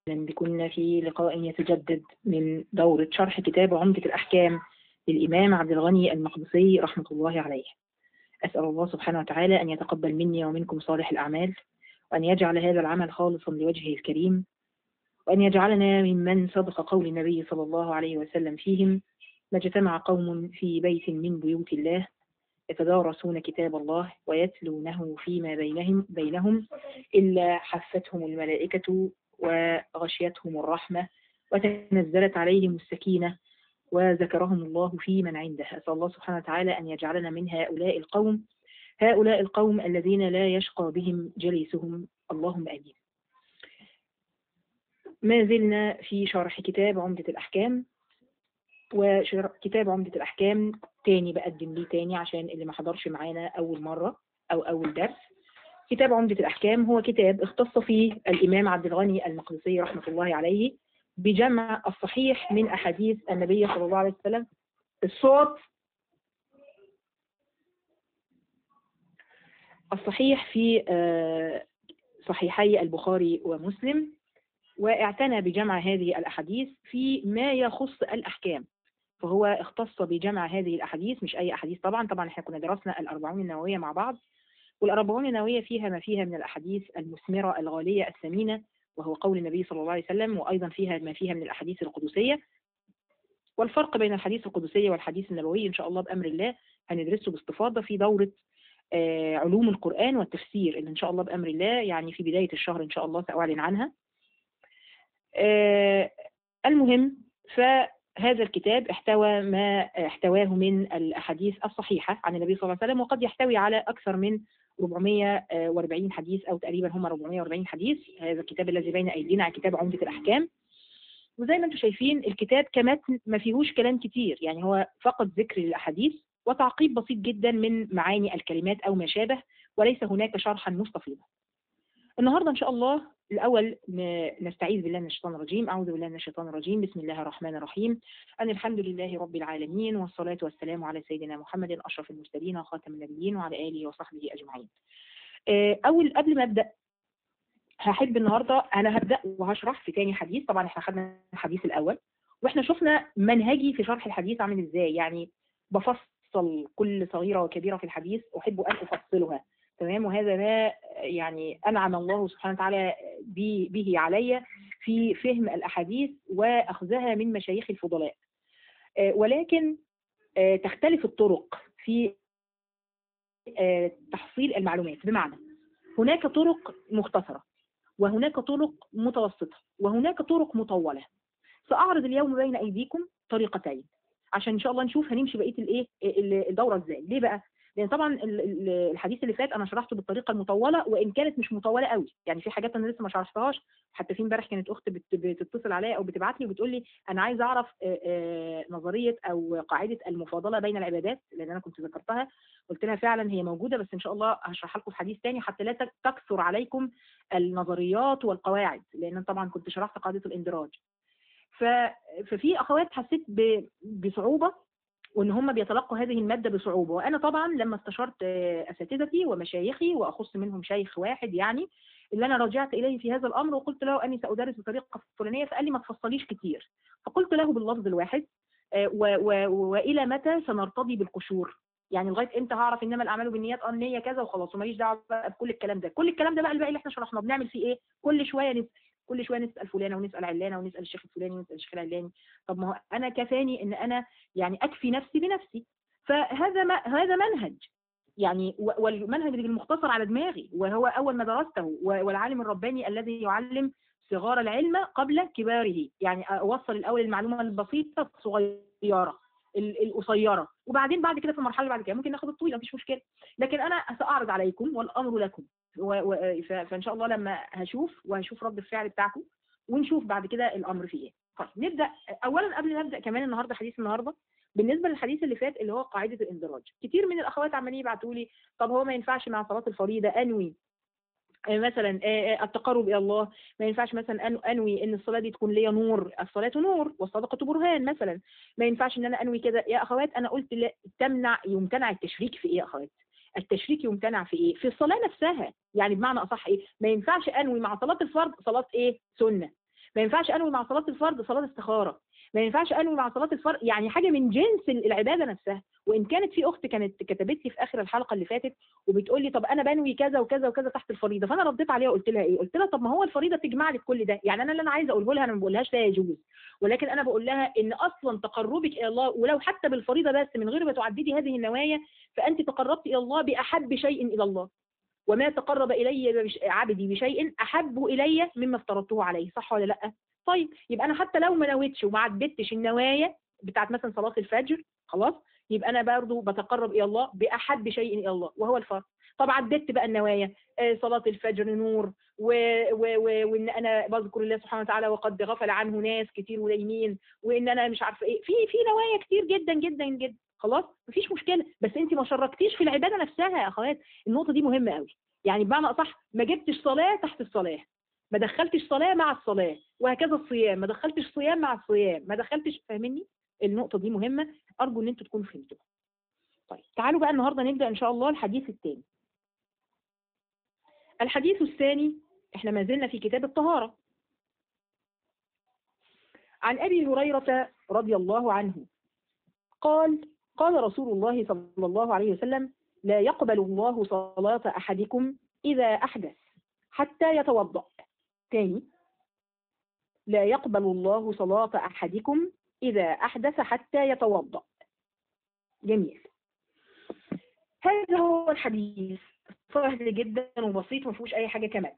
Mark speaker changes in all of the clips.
Speaker 1: بكم في لقاء يتجدد من دورة شرح كتاب عمدة الأحكام للإمام عبد الغني المقدسي رحمة الله عليه. أسأل الله سبحانه وتعالى أن يتقبل مني ومنكم صالح الأعمال، وأن يجعل هذا العمل خالصا لوجهه الكريم، وأن يجعلنا ممن صدق قول النبي صلى الله عليه وسلم فيهم: ما اجتمع قوم في بيت من بيوت الله يتدارسون كتاب الله ويتلونه فيما بينهم إلا حفتهم الملائكة وغشيتهم الرحمة وتنزلت عليهم السكينة وذكرهم الله في من عنده. أسأل الله سبحانه وتعالى أن يجعلنا من هؤلاء القوم الذين لا يشقى بهم جليسهم، اللهم آمين. ما زلنا في شرح كتاب عمدة الأحكام، وكتاب عمدة الأحكام تاني بقدم ليه تاني عشان اللي ما حضرش معانا أول مرة أو أول درس. كتاب عمدة الأحكام هو كتاب اختص فيه الإمام عبد الغني المقدسي رحمة الله عليه بجمع الصحيح من أحاديث النبي صلى الله عليه وسلم. الصوت الصحيح في صحيحي البخاري ومسلم، واعتنى بجمع هذه الأحاديث في ما يخص الأحكام، فهو اختص بجمع هذه الأحاديث، مش أي أحاديث طبعا احنا كنا درسنا الأربعون النووية مع بعض، والأربعون النووية فيها ما فيها من الأحاديث المثمرة الغالية الثمينة، وهو قول النبي صلى الله عليه وسلم، وأيضا فيها ما فيها من الأحاديث القدسية. والفرق بين الحديث القدسية والحديث النبوي إن شاء الله بأمر الله هندرسه باستفاضة في دورة علوم القرآن والتفسير، اللي إن شاء الله بأمر الله يعني في بداية الشهر إن شاء الله سأعلن عنها. المهم، فهذا الكتاب احتوى ما احتواه من الأحاديث الصحيحة عن النبي صلى الله عليه وسلم، وقد يحتوي على أكثر من 440 حديث أو تقريبا هم 440 حديث. هذا الكتاب الذي بين أيدينا على كتاب عمدة الأحكام، وزي ما انتم شايفين الكتاب كمتن ما فيهوش كلام كتير، يعني هو فقط ذكر للأحاديث وتعقيب بسيط جدا من معاني الكلمات أو ما شابه، وليس هناك شرحا مستفيضا. النهاردة إن شاء الله الأول نستعيذ بالله من الشيطان الرجيم. أعوذ بالله من الشيطان الرجيم. بسم الله الرحمن الرحيم. أن الحمد لله رب العالمين، والصلاة والسلام على سيدنا محمد أشرف المرسلين وخاتم النبيين وعلى آله وصحبه أجمعين. قبل ما أبدأ هحب النهاردة أنا هبدأ وهشرح في تاني حديث. طبعا احنا خدنا الحديث الأول واحنا شفنا منهجي في شرح الحديث عامل ازاي، يعني بفصل كل صغيرة وكبيرة في الحديث، أحب أن أفصلها، تمام. وهذا ما يعني أنعم الله سبحانه وتعالى به علي في فهم الأحاديث وأخذها من مشايخ الفضلاء. ولكن تختلف الطرق في تحصيل المعلومات، بمعنى هناك طرق مختصرة، وهناك طرق متوسطة، وهناك طرق مطولة. سأعرض اليوم بين أيديكم طريقتين عشان إن شاء الله نشوف هنمشي بقية الدورة إزاي. ليه بقى؟ لأن طبعا الحديث اللي فات أنا شرحته بالطريقة المطولة، وإن كانت مش مطولة قوي، يعني في حاجات أنا لسه ما شرحتهاش. حتى في امبارح كانت أخت بتتصل عليا أو بتبعت لي وبتقول لي أنا عايزة أعرف نظرية أو قاعدة المفاضلة بين العبادات، لأن أنا كنت ذكرتها. قلت لها فعلا هي موجودة، بس إن شاء الله هشرحها لكم في حديث تاني حتى لا تكثر عليكم النظريات والقواعد، لأن طبعا كنت شرحت قاعدة الاندراج. ففي أخوات حسيت بصعوبة، وان هم بيتلقوا هذه المادة بصعوبة. وانا طبعا لما استشرت اساتذتي ومشايخي، واخص منهم شيخ واحد يعني اللي انا رجعت اليه في هذا الامر، وقلت له اني سادرس بطريقة فلانية، فقال لي ما تفصليش كتير. فقلت له باللفظ الواحد والى متى سنرتضي بالقشور؟ يعني لغايه امتى هعرف انما الاعمال بالنيات، النيه كذا وخلاص، وماليش دعوه بقى بكل الكلام ده. كل الكلام ده بقى الباقي اللي احنا شرحناه بنعمل فيه ايه؟ كل شويه نسال فلانه ونسال علانه ونسال الشيخ الفلاني ونسال الشيخ العلاني. طب ما هو انا كفاني ان انا يعني اكفي نفسي بنفسي. فهذا هذا منهج يعني، والمنهج المختصر على دماغي، وهو اول ما درسته، والعالم الرباني الذي يعلم صغار العلم قبل كباره، يعني اوصل الاول المعلومه البسيطه الصغيره القصيره، وبعدين بعد كده في المرحله اللي بعد كده ممكن ناخد الطويله، مفيش مشكله. لكن انا ساعرض عليكم والامر لكم، فان شاء الله لما هشوف رد الفعل بتاعكم، ونشوف بعد كده الامر فيه ايه. طيب نبدا. اولا قبل ما نبدا كمان النهارده حديث النهارده بالنسبه للحديث اللي فات اللي هو قاعده الاندراج، كتير من الاخوات عمالين يبعتوا لي طب هو ما ينفعش مع صلاه الفريضه انوي مثلا التقرب الى الله؟ ما ينفعش مثلا انوي ان الصلاه دي تكون ليا نور، الصلاه نور والصدقه برهان مثلا؟ ما ينفعش ان انا انوي كده يا اخوات؟ انا قلت لا، يمتنع التشريك في ايه يا اخوات؟ التشريك يمتنع في ايه؟ في الصلاه نفسها. يعني بمعنى اصح ايه؟ ما ينفعش انوي مع صلاه الفرض صلاه ايه؟ سنه، ما ينفعش انوي مع صلاه الفرض صلاه استخاره، ما ينفعش انوي مع صلاه الفرض، يعني حاجه من جنس العباده نفسها. وان كانت في اخت كانت كتبت لي في اخر الحلقه اللي فاتت وبتقول لي طب انا بنوي كذا وكذا وكذا تحت الفريضه، فانا رديت عليها وقلت لها ايه؟ قلت لها طب ما هو الفريضه تجمع لك كل ده، يعني انا اللي انا عايزه اقوله لها انا ما بقولهاش لا يجوز، ولكن انا بقول لها ان اصلا تقربك الى الله ولو حتى بالفريضه بس من غير ما تعددي هذه النوايا، فانت تقربت الى الله باحب شيء الى الله. وما تقرب الي عبدي بشيء احب الي مما افترضته عليه، صح ولا لا؟ طيب يبقى انا حتى لو ما نويتش وما عدتش النوايا بتاعت مثلا صلاه الفجر، خلاص يبقى انا برضه بتقرب الى الله باحب شيء الى الله وهو الفرض. طب عدت بقى النوايا، صلاه الفجر نور وان انا بذكر الله سبحانه وتعالى وقد غفل عنه ناس كتير ونايمين، وان انا مش عارفه ايه، في نوايا كتير جدا جدا جدا، خلاص مفيش مشكله، بس انت ما شركتيش في العباده نفسها يا اخوات. النقطه دي مهمه قوي، يعني بمعنى اصح ما جبتش صلاه تحت الصلاه، ما دخلتش صلاه مع الصلاه، وهكذا الصيام ما دخلتش صيام مع الصيام، ما دخلتش، فاهمني؟ النقطه دي مهمه، ارجو ان انتوا تكونوا فهمتوها. طيب تعالوا بقى النهارده نبدا ان شاء الله الحديث الثاني. الحديث الثاني احنا ما زلنا في كتاب الطهاره. عن ابي هريره رضي الله عنه قال قال رسول الله صلى الله عليه وسلم: لا يقبل الله صلاة أحدكم إذا أحدث حتى يتوضأ. تاني، لا يقبل الله صلاة أحدكم إذا أحدث حتى يتوضأ. جميل. هذا هو الحديث، سهل جدا وبسيط وما فيهوش أي حاجة كمان.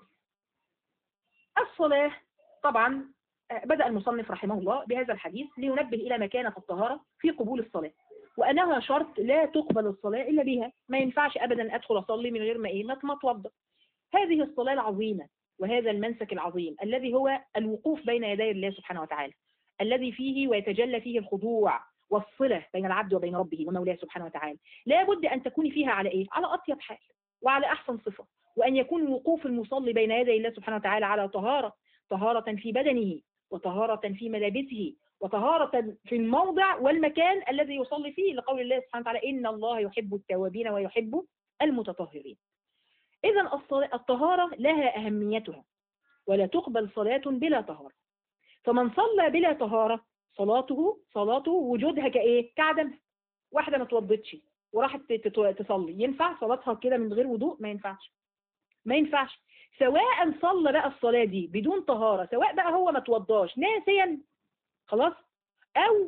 Speaker 1: الصلاة طبعا بدأ المصنف رحمه الله بهذا الحديث لينبه إلى مكانة الطهارة في قبول الصلاة، وأنها شرط لا تقبل الصلاة إلا بها. ما ينفعش أبدا أدخل أصلي من غير ما أتوضأ. هذه الصلاة العظيمة وهذا المنسك العظيم الذي هو الوقوف بين يدي الله سبحانه وتعالى، الذي فيه ويتجلى فيه الخضوع والصلة بين العبد وبين ربه ومولاه سبحانه وتعالى، لا بد أن تكوني فيها على إيه؟ على أطيب حال وعلى أحسن صفة، وأن يكون وقوف المصلي بين يدي الله سبحانه وتعالى على طهارة، طهارة في بدنه وطهارة في ملابسه وطهارة في الموضع والمكان الذي يصلي فيه، لقول الله سبحانه وتعالى: إن الله يحب التوابين ويحب المتطهرين. إذا الطهارة لها أهميتها، ولا تقبل صلاة بلا طهارة. فمن صلى بلا طهارة صلاته وجودها كإيه؟ كعدم. واحدة ما توضتش وراحت تصلي، ينفع صلاتها كده من غير وضوء؟ ما ينفعش، ما ينفعش. سواء صلى بقى الصلاة دي بدون طهارة، سواء بقى هو ما توضاش ناسيا، خلاص، أو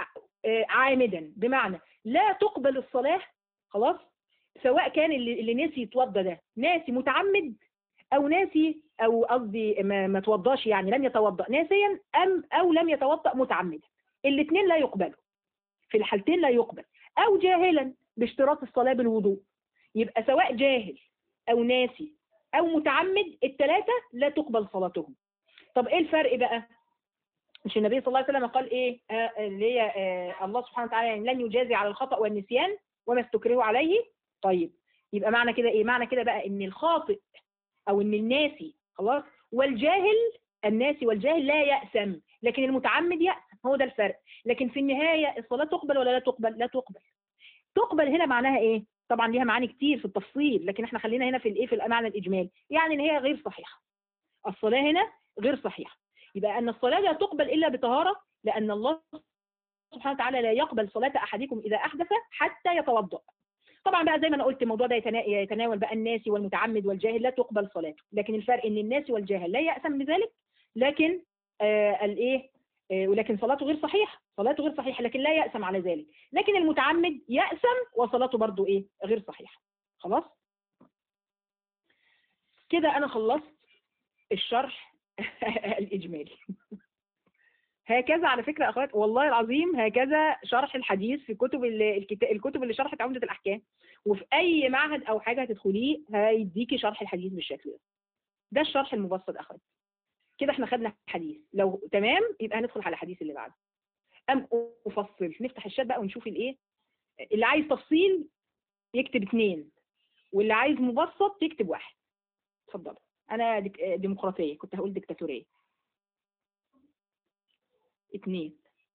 Speaker 1: عامدا، بمعنى لا تقبل الصلاة، خلاص، سواء كان اللي ناسي يتوضى ده ناسي متعمد، او ناسي، او قصدي ما توضاش يعني لم يتوضا ناسيا، او لم يتوضا متعمدا، الاثنين لا يقبلوا، في الحالتين لا يقبل. او جاهلا باشتراط الصلاه بالوضوء، يبقى سواء جاهل او ناسي او متعمد، الثلاثه لا تقبل صلاتهم. طب ايه الفرق بقى؟ مش النبي صلى الله عليه وسلم قال ايه؟ اللي هي الله سبحانه وتعالى يعني لن يجازي على الخطأ والنسيان وما استكرهوا عليه. طيب يبقى معنى كده ايه؟ معنى كده بقى ان الخاطئ او ان الناسي، خلاص، والجاهل، الناسي والجاهل لا يأثم، لكن المتعمد يأثم، هو ده الفرق. لكن في النهاية الصلاة تقبل ولا لا تقبل؟ لا تقبل. تقبل هنا معناها ايه؟ طبعا ليها معاني كتير في التفصيل، لكن احنا خلينا هنا في الايه، في المعنى الاجمالي، يعني ان هي غير صحيحة. الصلاة هنا غير صحيحة. يبقى ان الصلاة لا تقبل الا بطهارة، لان الله سبحانه وتعالى لا يقبل صلاة احدكم اذا احدث حتى يتوضأ. طبعا بقى زي ما انا قلت الموضوع ده يتناول بقى الناسي والمتعمد والجاهل لا تقبل صلاته، لكن الفرق ان الناسي والجاهل لا يأثم بذلك، لكن الايه، ولكن صلاته غير صحيحه، صلاته غير صحيحه لكن لا يأثم على ذلك. لكن المتعمد يأثم وصلاته برضو ايه؟ غير صحيحه. خلاص كده انا خلصت الشرح الاجمالي. هكذا على فكرة أخوات والله العظيم، هكذا شرح الحديث في الكتب اللي شرحت عمدة الأحكام، وفي أي معهد أو حاجة هتدخليه هيديكي شرح الحديث بالشكل ده. ده الشرح المبسط أخوات. كده احنا خدنا حديث، لو تمام يبقى هندخل على الحديث اللي بعده. أفصل، نفتح الشات بقى ونشوف الإيه. اللي عايز تفصيل يكتب 2، واللي عايز مبسط يكتب 1. اتفضل. أنا ديمقراطية، كنت هقول ديكتاتورية. 2.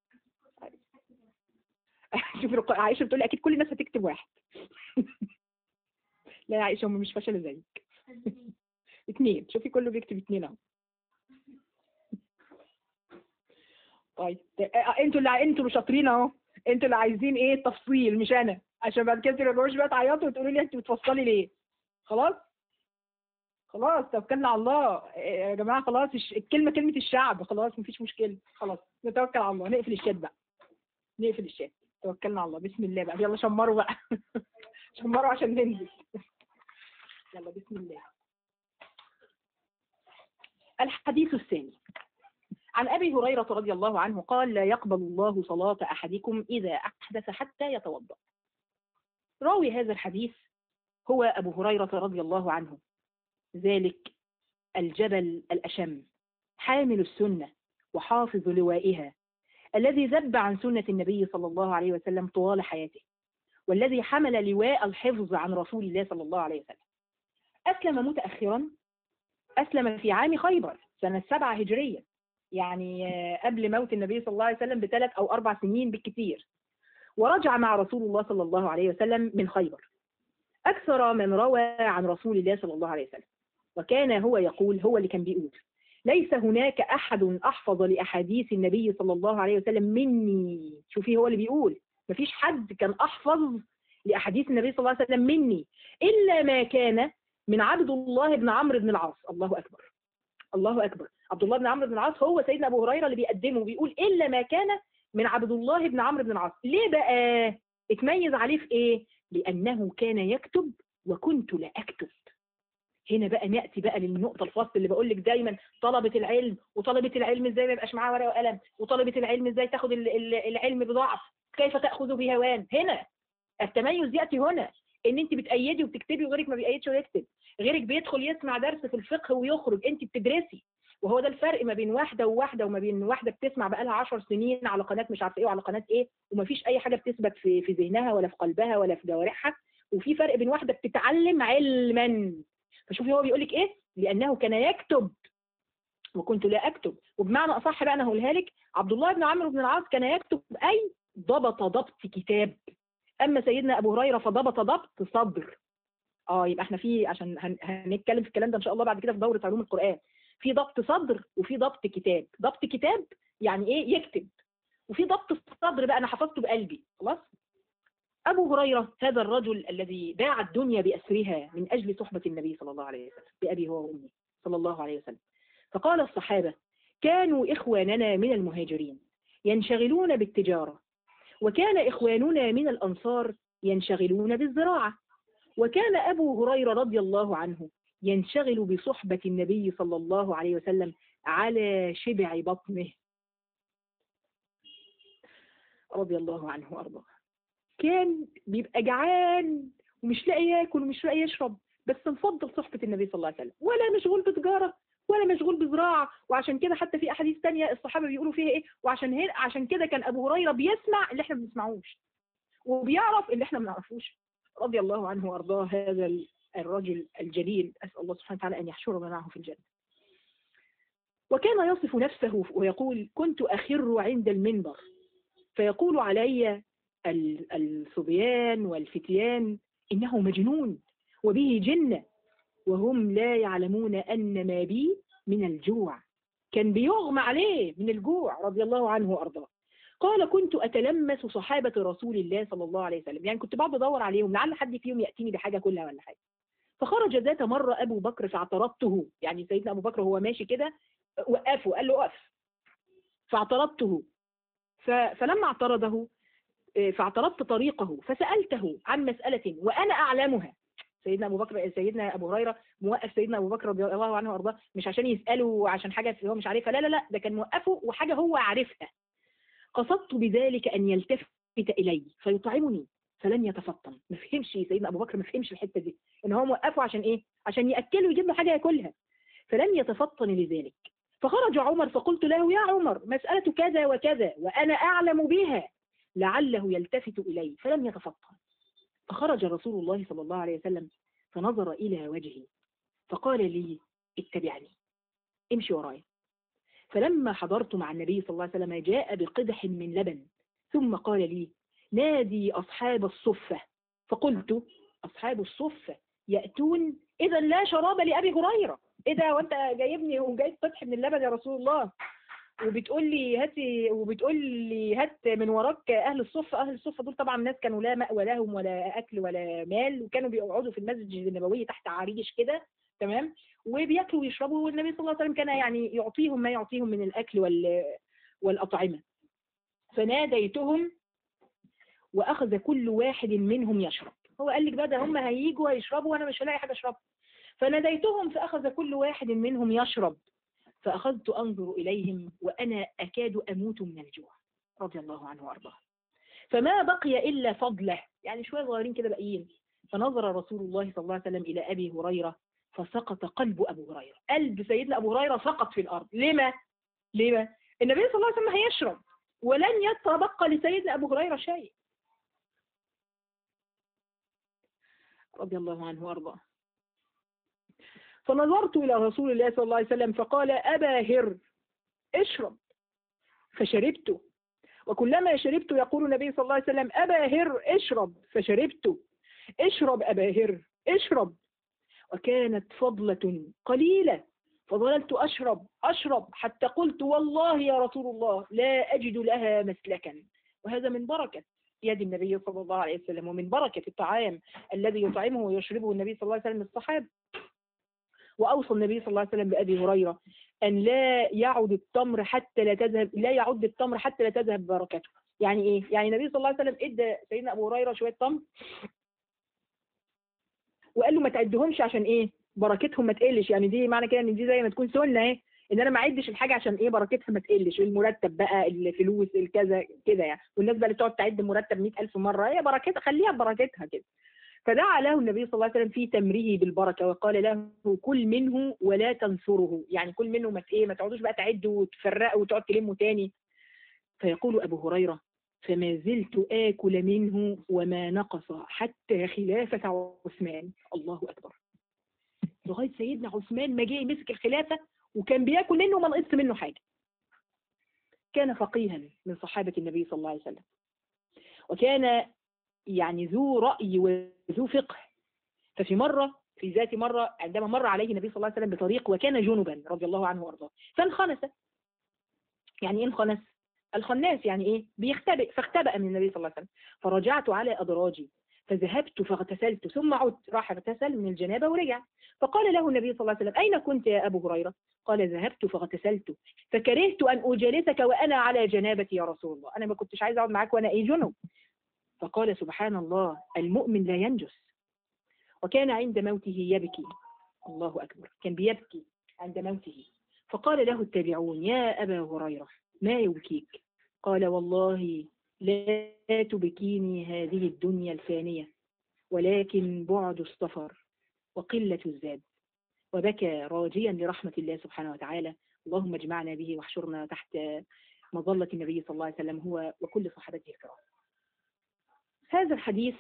Speaker 1: شوف عائشة بتقول لي أكيد كل الناس هتكتب 1. لا يا عائشة هم مش فاشلة زيك. 2، شوفي كله بيكتب 2 اهو. طيب انتوا اللي شاطرين اهو، انتوا اللي عايزين ايه التفصيل مش انا، عشان بعد كده ترجعوش بقى تعيطوا وتقولوا لي انت بتفصلي ليه. خلاص خلاص توكلنا على الله يا جماعه، خلاص الكلمه كلمه الشعب، خلاص مفيش مشكله، خلاص نتوكل على الله، نقفل الشات بقى، نقفل الشات، توكلنا على الله، بسم الله بقى، يلا شمروا بقى شمروا عشان ننزل. يلا بسم الله. الحديث الثاني عن أبي هريرة رضي الله عنه قال: لا يقبل الله صلاة أحدكم إذا أحدث حتى يتوضأ. راوي هذا الحديث هو أبو هريرة رضي الله عنه، ذلك الجبل الأشم، حامل السنة وحافظ لوائها، الذي ذب عن سنة النبي صلى الله عليه وسلم طوال حياته، والذي حمل لواء الحفظ عن رسول الله صلى الله عليه وسلم. أسلم متأخرا، أسلم في عام خيبر سنة 7 هجرية، يعني قبل موت النبي صلى الله عليه وسلم ب3 أو 4 سنين بالكثير، ورجع مع رسول الله صلى الله عليه وسلم من خيبر. أكثر من روى عن رسول الله صلى الله عليه وسلم، وكان هو يقول، هو اللي كان بيقول: ليس هناك أحد أحفظ لأحاديث النبي صلى الله عليه وسلم مني. شوفي هو اللي بيقول، مفيش حد كان أحفظ لأحاديث النبي صلى الله عليه وسلم مني إلا ما كان من عبد الله بن عمرو بن العاص. الله أكبر الله أكبر. عبد الله بن عمرو بن العاص هو سيدنا أبو هريرة اللي بيقدمه، بيقول إلا ما كان من عبد الله بن عمرو بن العاص. ليه بقى اتميز عليه في إيه؟ لأنه كان يكتب وكنت لا أكتب. هنا بقى نأتي بقى للنقطة الفصل اللي بقول لك دايما، طلبة العلم، وطلبة العلم ازاي ما يبقاش معاها ورقة وقلم، وطلبة العلم ازاي تاخد العلم بضعف، كيف تأخذ بهوان. هنا التميز يأتي هنا، ان انت بتأيدي وبتكتبي وغيرك ما بيأيدش ويكتب، غيرك بيدخل يسمع درس في الفقه ويخرج، انت بتدرسي. وهو ده الفرق ما بين واحدة وواحدة، وما بين واحدة بتسمع بقى لها 10 سنين على قناة مش عارفة ايه وعلى قناة ايه، ومفيش اي حاجة بتثبت في ذهنها ولا في قلبها ولا في جوارحها. وفي فرق بين واحدة بتتعلم علما. فشوفي هو بيقول لك ايه؟ لانه كان يكتب وكنت لا اكتب. وبمعنى اصح بقى انا هقولها لك، عبد الله بن عمرو بن العاص كان يكتب، اي ضبط كتاب. اما سيدنا ابو هريره فضبط ضبط صدر. يبقى احنا في، عشان هنتكلم في الكلام ده ان شاء الله بعد كده في دوره علوم القران، في ضبط صدر وفي ضبط كتاب. ضبط كتاب يعني ايه؟ يكتب. وفي ضبط الصدر بقى انا حفظته بقلبي خلاص. أبو هريرة هذا الرجل الذي باع الدنيا بأسرها من أجل صحبة النبي صلى الله عليه وسلم، بأبي هو وأمي صلى الله عليه وسلم. فقال الصحابة: كانوا إخواننا من المهاجرين ينشغلون بالتجارة، وكان إخواننا من الأنصار ينشغلون بالزراعة، وكان أبو هريرة رضي الله عنه ينشغل بصحبة النبي صلى الله عليه وسلم على شبع بطنه رضي الله عنه وأرضاه. كان بيبقى جعان ومش لاقي ياكل ومش لاقي يشرب، بس نفضل صحبة النبي صلى الله عليه وسلم، ولا مشغول بتجارة ولا مشغول بزراعة. وعشان كده حتى في أحاديث تانية الصحابة بيقولوا فيها إيه، عشان كده كان أبو هريرة بيسمع اللي إحنا ما بنسمعوش وبيعرف اللي إحنا ما بنعرفوش رضي الله عنه وأرضاه. هذا الرجل الجليل، أسأل الله سبحانه وتعالى أن يحشرنا معه في الجنة. وكان يصف نفسه ويقول: كنت أخر عند المنبر فيقول علي الصبيان والفتيان: إنه مجنون وبه جنة، وهم لا يعلمون أن ما بي من الجوع. كان بيغمى عليه من الجوع رضي الله عنه وأرضاه. قال: كنت أتلمس صحابة رسول الله صلى الله عليه وسلم، يعني كنت بقعد أدور عليهم لعل حد فيهم يأتيني بحاجة كلها ولا حاجة. فخرج ذات مرة أبو بكر فاعترضته، يعني سيدنا أبو بكر هو ماشي كده وقفه، قال له أقف، فاعترضته. فلما اعترضه فاعترضت طريقه فسألته عن مسألة وأنا أعلمها. سيدنا أبو هريرة موقف سيدنا أبو بكر رضي الله عنه وأرضاه مش عشان يسأله عشان حاجة هو مش عارفها، لا، ده كان موقفه وحاجة هو عارفها. قصدت بذلك أن يلتفت إلي فيطعمني فلن يتفطن. ما فهمش سيدنا أبو بكر، ما فهمش الحتة دي، إن هو موقفه عشان إيه؟ عشان يأكله ويجيب له حاجة يأكلها، فلن يتفطن لذلك. فخرج عمر فقلت له: يا عمر، مسألة كذا وكذا وأنا أعلم بها، لعله يلتفت إلي، فلم يتفطن. فخرج رسول الله صلى الله عليه وسلم فنظر إلى وجهي فقال لي: اتبعني، امشي ورايا. فلما حضرت مع النبي صلى الله عليه وسلم جاء بقدح من لبن، ثم قال لي: نادي أصحاب الصفة. فقلت: أصحاب الصفة يأتون، إذا لا شراب لأبي هريرة. إيه ده وأنت جايبني وجايب قدح من اللبن يا رسول الله؟ وبتقول لي هاتي، وبتقول لي هات من وراك اهل الصفه. اهل الصفه دول طبعا ناس كانوا لا مأوى لهم ولا اكل ولا مال، وكانوا بيقعدوا في المسجد النبوي تحت عريش كده، تمام، وبياكلوا ويشربوا، والنبي صلى الله عليه وسلم كان يعني يعطيهم ما يعطيهم من الاكل والاطعمه. فناديتهم واخذ كل واحد منهم يشرب. هو قال لك بقى ده هم هييجوا هيشربوا وانا مش هلاقي حاجه اشربها. فناديتهم فاخذ كل واحد منهم يشرب، فاخذت انظر اليهم وانا اكاد اموت من الجوع، رضي الله عنه وارضاه. فما بقي الا فضله، يعني شويه صغيرين كده باقيين. فنظر رسول الله صلى الله عليه وسلم الى ابي هريره فسقط قلب ابو هريره. قلب سيدنا ابو هريره سقط في الارض. لما؟ النبي صلى الله عليه وسلم هيشرب ولن يتبقى لسيدنا ابو هريره شيء، رضي الله عنه وارضاه. فنظرت إلى رسول الله صلى الله عليه وسلم فقال أبا هر اشرب، فشربت. وكلما شربت يقول النبي صلى الله عليه وسلم أبا هر اشرب، فشربت. اشرب أبا هر اشرب. وكانت فضلة قليلة، فظللت أشرب حتى قلت والله يا رسول الله لا أجد لها مسلكا. وهذا من بركة يد النبي صلى الله عليه وسلم، ومن بركة الطعام الذي يطعمه ويشربه النبي صلى الله عليه وسلم الصحابة. وأوصى النبي صلى الله عليه وسلم بأبي هريرة أن لا يعد التمر حتى لا تذهب بركته. يعني إيه؟ يعني النبي صلى الله عليه وسلم إدى سيدنا أبو هريرة شوية تمر وقال له ما تعدهمش عشان إيه؟ بركتهم ما تقلش. يعني دي معنى كده إن دي زي ما تكون سنة إيه؟ إن أنا ما أعدش الحاجة عشان إيه؟ بركتها ما تقلش، المرتب بقى، الفلوس، الكذا كده يعني. والناس بقى اللي تقعد تعد مرتب 100,000 مرة، هي بركتها خليها ببركتها كده. فدعا له النبي صلى الله عليه وسلم في تمره بالبركة وقال له كل منه ولا تنثره، يعني كل منه ما تقعدوش بقى تعدوا وتفرقوا وتقعد تلموا تاني. فيقول أبو هريرة فما زلت آكل منه وما نقص حتى خلافة عثمان. الله أكبر، لغاية سيدنا عثمان ما جه مسك الخلافة وكان بياكل منه وما نقص منه حاجة. كان فقيها من صحابة النبي صلى الله عليه وسلم، وكان يعني ذو رأي وذو فقه. في ذات مرة عندما مر عليه النبي صلى الله عليه وسلم بطريق وكان جنبا رضي الله عنه وارضاه، فانخنس. يعني ايه انخنس؟ الخناس يعني ايه؟ بيختبئ، فاختبأ من النبي صلى الله عليه وسلم. فرجعت على أدراجي فذهبت فاغتسلت ثم عدت، راح اغتسل من الجنابة ورجع. فقال له النبي صلى الله عليه وسلم أين كنت يا أبو هريرة؟ قال ذهبت فاغتسلت فكرهت أن أجالسك وأنا على جنابتي يا رسول الله، أنا ما كنتش عايز أقعد معاك وأنا إيه جنب. فقال سبحان الله المؤمن لا ينجس. وكان عند موته يبكي، الله أكبر، كان بيبكي عند موته. فقال له التابعون يا أبا هريرة ما يبكيك؟ قال والله لا تبكيني هذه الدنيا الفانية ولكن بعد السفر وقلة الزاد. وبكى راجيا لرحمة الله سبحانه وتعالى. اللهم اجمعنا به واحشرنا تحت مظلة النبي صلى الله عليه وسلم هو وكل صحابته الكرام. هذا الحديث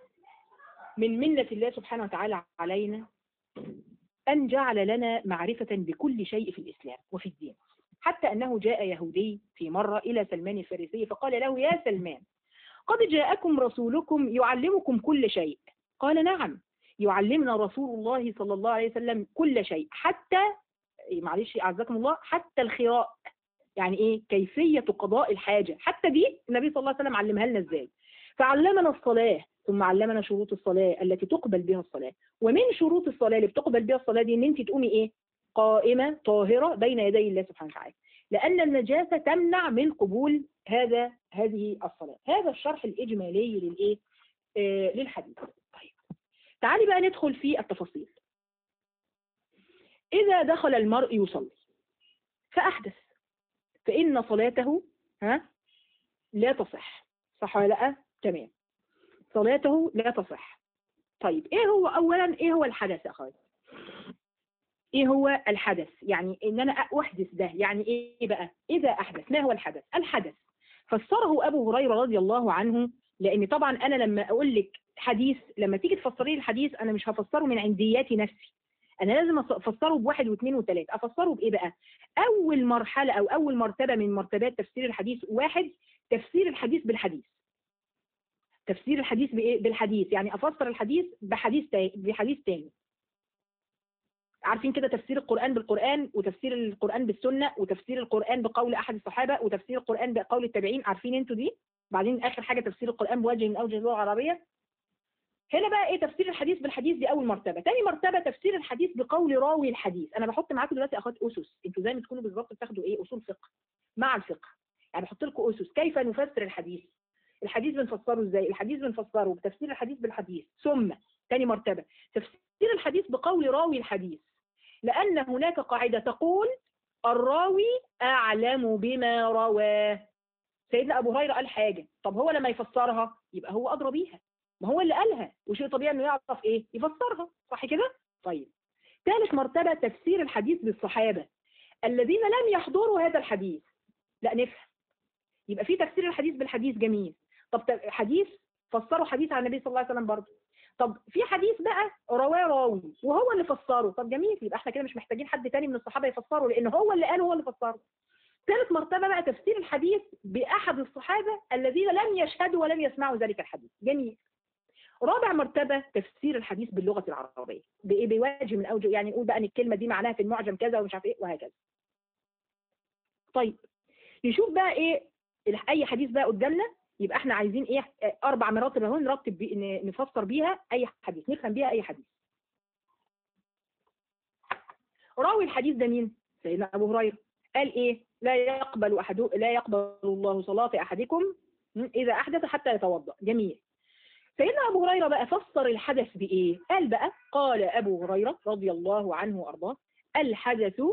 Speaker 1: من منة الله سبحانه وتعالى علينا أن جعل لنا معرفة بكل شيء في الإسلام وفي الدين، حتى أنه جاء يهودي في مرة إلى سلمان الفارسي فقال له يا سلمان قد جاءكم رسولكم يعلمكم كل شيء. قال نعم يعلمنا رسول الله صلى الله عليه وسلم كل شيء حتى، معلش أعزكم الله، حتى الخراء، يعني إيه؟ كيفية قضاء الحاجة، حتى دي النبي صلى الله عليه وسلم علمها لنا إزاي. فعلمنا الصلاة ثم علمنا شروط الصلاة التي تقبل بها الصلاة. ومن شروط الصلاة اللي بتقبل بها الصلاة دي ان انت تقومي ايه؟ قائمة طاهرة بين يدي الله سبحانه وتعالى، لأن النجاسة تمنع من قبول هذه الصلاة. هذا الشرح الإجمالي للإيه؟ للحديث. طيب تعالي بقى ندخل في التفاصيل. إذا دخل المرء يصلي فأحدث فإن صلاته لا تصح، صح ولا لا؟ تمام، صلاته لا تصح. طيب ايه هو اولا ايه هو الحدث يا اخواتي؟ ايه هو الحدث؟ يعني ان انا احدث ده يعني ايه بقى؟ اذا احدث ما هو الحدث؟ الحدث فسره ابو هريره رضي الله عنه، لان طبعا انا لما اقول لك حديث، لما تيجي تفسري الحديث انا مش هفسره من عندياتي نفسي، انا لازم افسره بواحد واثنين وثلاثه. افسره بايه بقى؟ اول مرحله او اول مرتبه من مرتبات تفسير الحديث، واحد تفسير الحديث بالحديث. تفسير الحديث بايه؟ بالحديث، يعني افسر الحديث بحديث تاني. عارفين كده تفسير القرآن بالقرآن، وتفسير القرآن بالسنة، وتفسير القرآن بقول أحد الصحابة، وتفسير القرآن بقول التابعين، عارفين انتوا دي؟ بعدين آخر حاجة تفسير القرآن بوجه من أوجه اللغة العربية. هنا بقى ايه تفسير الحديث بالحديث؟ دي أول مرتبة. تاني مرتبة تفسير الحديث بقول راوي الحديث. أنا بحط معاكم دلوقتي أخوات أسس، انتوا زي ما تكونوا بالظبط بتاخدوا ايه أصول فقه مع الفقه، يعني بحط لكم أسس كيف نفسر الحديث. الحديث بنفسره ازاي؟ الحديث بنفسره بتفسير الحديث بالحديث. ثم تاني مرتبة تفسير الحديث بقول راوي الحديث، لأن هناك قاعدة تقول الراوي أعلم بما رواه. سيدنا أبو هريرة قال حاجة، طب هو لما يفسرها يبقى هو أدرى بيها، ما هو اللي قالها، وشيء طبيعي إنه يعرف إيه يفسرها، صح كده؟ طيب ثالث مرتبة تفسير الحديث بالصحابة الذين لم يحضروا هذا الحديث. لا نفهم، يبقى في تفسير الحديث بالحديث جميل. طب حديث فسروا حديث عن النبي صلى الله عليه وسلم برضه. طب في حديث بقى رواه راوي وهو اللي فسره، طب جميل، يبقى احنا كده مش محتاجين حد تاني من الصحابه يفسره، لان هو اللي قاله هو اللي فسره. ثالث مرتبه بقى تفسير الحديث باحد الصحابه الذين لم يشهدوا ولم يسمعوا ذلك الحديث، جميل. رابع مرتبه تفسير الحديث باللغه العربيه بايه؟ بوجه من اوجه، يعني نقول بقى ان الكلمه دي معناها في المعجم كذا ومش عارف ايه وهكذا. طيب نشوف بقى ايه اي حديث بقى قدامنا. يبقى احنا عايزين ايه؟ 4 مراتب اهو نرتب نفسر بيها اي حديث، نفهم بيها اي حديث. راوي الحديث ده مين؟ سيدنا ابو هريره. قال ايه؟ لا يقبل الله صلاة احدكم اذا احدث حتى يتوضا. جميل. سيدنا ابو هريره بقى فسر الحدث بايه؟ قال بقى قال ابو هريره رضي الله عنه وارضاه الحدث،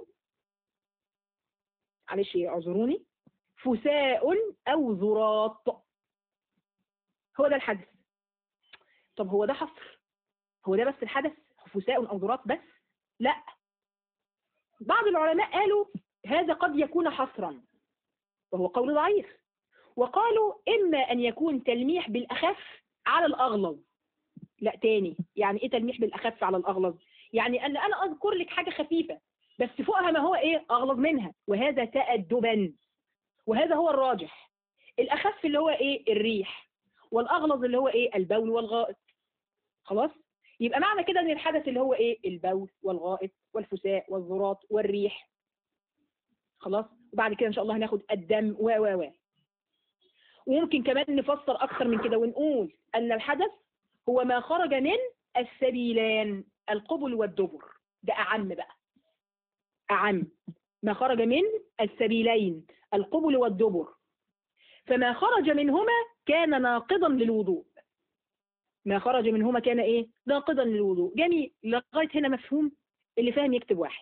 Speaker 1: معلش اعذروني، فساء او ذراط. هو ده الحدث. طب هو ده حصر؟ هو ده بس الحدث؟ فساء او ذراط بس؟ لا، بعض العلماء قالوا هذا قد يكون حصرا وهو قول ضعيف، وقالوا إما أن يكون تلميح بالأخف على الأغلظ. لا تاني، يعني إيه تلميح بالأخف على الأغلظ؟ يعني أن أنا أذكر لك حاجة خفيفة بس فوقها ما هو إيه أغلظ منها، وهذا تأدبا، وهذا هو الراجح. الأخف اللي هو إيه؟ الريح، والأغلظ اللي هو إيه؟ البول والغائط. خلاص؟ يبقى معنى كده ان الحدث اللي هو ايه؟ البول والغائط والفساء والذراط والريح. خلاص؟ وبعد كده ان شاء الله هناخد الدم و وممكن كمان نفسر اكثر من كده ونقول ان الحدث هو ما خرج من السبيلان القبل والدبر. ده اعم بقى، اعم ما خرج من السبيلين القبل والدبر، فما خرج منهما كان ناقضا للوضوء. ما خرج منهما كان ايه؟ ناقضا للوضوء. جميل، لغايه هنا مفهوم؟ اللي فاهم يكتب واحد.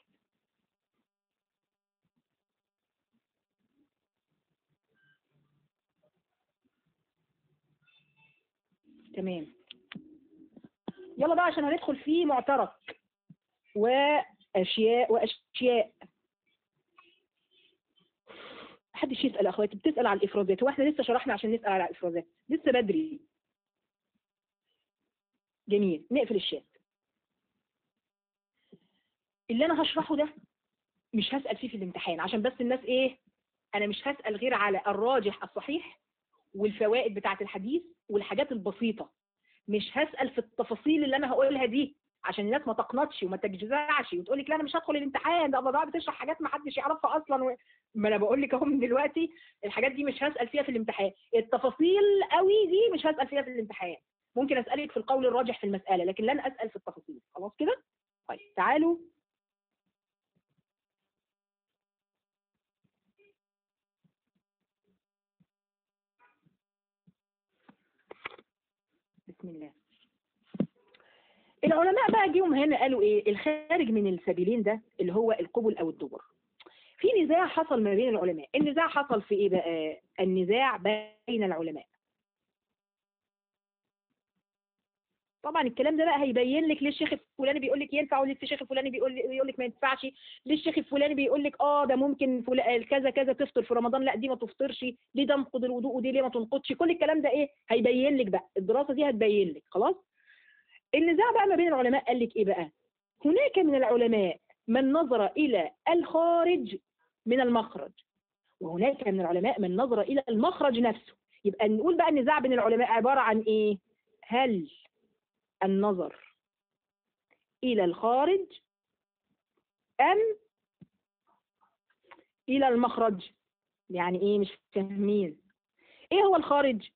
Speaker 1: تمام. يلا بقى عشان هندخل في معترك واشياء. محدش يسال اخواتي، بتسال على الافرازات، هو احنا لسه شرحنا عشان نسال على الافرازات؟ لسه بدري. جميل، نقفل الشات. اللي انا هشرحه ده مش هسال فيه في الامتحان، عشان بس الناس ايه، انا مش هسال غير على الراجح الصحيح والفوائد بتاعه الحديث والحاجات البسيطه. مش هسال في التفاصيل اللي انا هقولها دي عشان الناس ما تقنطش وما تجزعش وتقول لك لا انا مش هدخل الامتحان، ده بقى بتشرح حاجات ما حدش يعرفها اصلا ما انا بقول لك اهو من دلوقتي الحاجات دي مش هسال فيها في الامتحان. التفاصيل قوي دي مش هسال فيها في الامتحان، ممكن اسالك في القول الراجح في المساله لكن لن اسال في التفاصيل. خلاص كده؟ طيب تعالوا. بسم الله. العلماء بقى جيهم هنا قالوا ايه؟ الخارج من السبيلين ده اللي هو القبل او الدبر. في نزاع حصل ما بين العلماء. النزاع حصل في ايه بقى؟ النزاع بين العلماء. طبعا الكلام ده بقى هيبين لك ليه الشيخ الفلاني بيقول لك ينفع، وليه الشيخ الفلاني بيقول لك ما ينفعش، ليه الشيخ الفلاني بيقول لك ده ممكن كذا كذا تفطر في رمضان، لا دي ما تفطرش، ليه ده تنقض الوضوء ودي ليه ما تنقضش. كل الكلام ده ايه؟ هيبين لك بقى، الدراسه دي هتبين لك. خلاص؟ النزاع بقى ما بين العلماء قال لك ايه بقى؟ هناك من العلماء من نظر الى الخارج من المخرج، وهناك من العلماء من نظر الى المخرج نفسه. يبقى نقول بقى النزاع بين العلماء عباره عن ايه؟ هل النظر إلى الخارج أم إلى المخرج؟ يعني إيه؟ مش فاهمين. إيه هو الخارج؟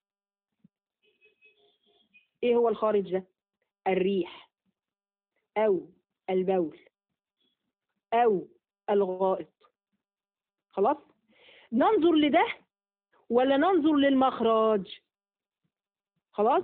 Speaker 1: إيه هو الخارج ده؟ الريح أو البول أو الغائط. خلاص؟ ننظر لده ولا ننظر للمخرج؟ خلاص؟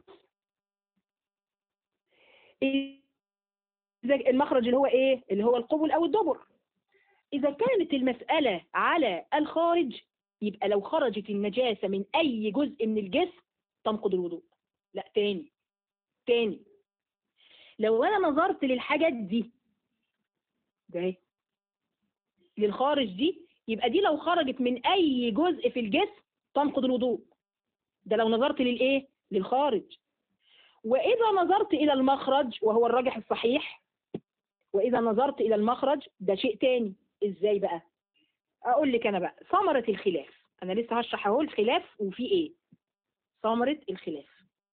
Speaker 1: إذا المخرج اللي هو إيه؟ اللي هو القبل أو الدبر. إذا كانت المسألة على الخارج يبقى لو خرجت النجاسة من أي جزء من الجسم تنقض الوضوء. لا، تاني لو أنا نظرت للحاجات دي ده للخارج دي، يبقى دي لو خرجت من أي جزء في الجسم تنقض الوضوء. ده لو نظرت للإيه؟ للخارج. وإذا نظرت إلى المخرج وهو الراجح الصحيح، وإذا نظرت إلى المخرج ده شيء تاني. إزاي بقى؟ أقول لك أنا بقى ثمرة الخلاف. أنا لسه هشرح أهو الخلاف وفي إيه ثمرة الخلاف.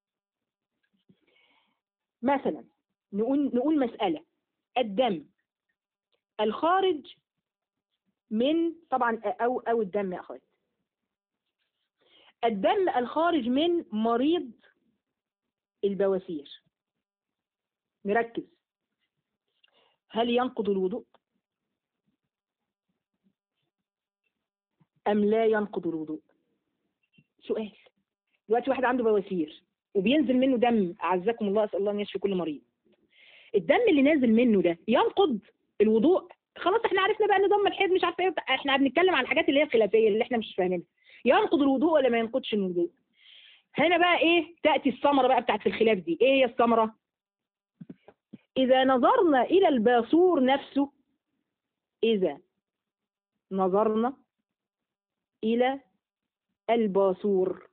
Speaker 1: مثلا نقول مسألة الدم الخارج من طبعا أو الدم يا أخوات، الدم الخارج من مريض البواسير. نركز، هل ينقض الوضوء أم لا ينقض الوضوء؟ سؤال. دلوقتي واحد عنده بواسير وبينزل منه دم، أعزكم الله، أسأل الله أن يشفي كل مريض. الدم اللي نازل منه ده ينقض الوضوء؟ خلاص احنا عرفنا بقى نظام الحيض مش عارفه ايه، احنا بنتكلم عن الحاجات اللي هي الخلافيه اللي احنا مش فاهمينها. ينقض الوضوء ولا ما ينقضش الوضوء؟ هنا بقى ايه تأتي الثمرة بقى بتاعت الخلاف دي. ايه هي الثمرة؟ إذا نظرنا إلى الباصور نفسه، إذا نظرنا إلى الباصور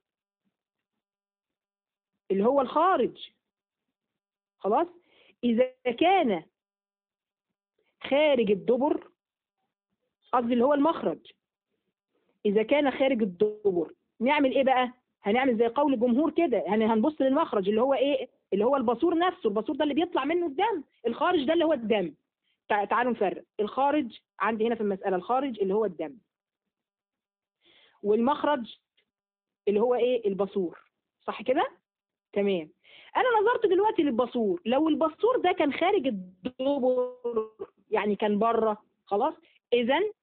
Speaker 1: اللي هو الخارج، خلاص، إذا كان خارج الدبر، قصدي اللي هو المخرج، إذا كان خارج الدبر نعمل إيه بقى؟ هنعمل زي قول الجمهور كده، يعني هنبص للمخرج اللي هو إيه؟ اللي هو الباصور نفسه. الباصور ده اللي بيطلع منه الدم، الخارج ده اللي هو الدم. تعالوا نفرق. الخارج عندي هنا في المسألة الخارج اللي هو الدم، والمخرج اللي هو إيه؟ الباصور. صح كده؟ تمام. أنا نظرت دلوقتي للباصور، لو الباصور ده كان خارج الدبر يعني كان بره، خلاص، إذن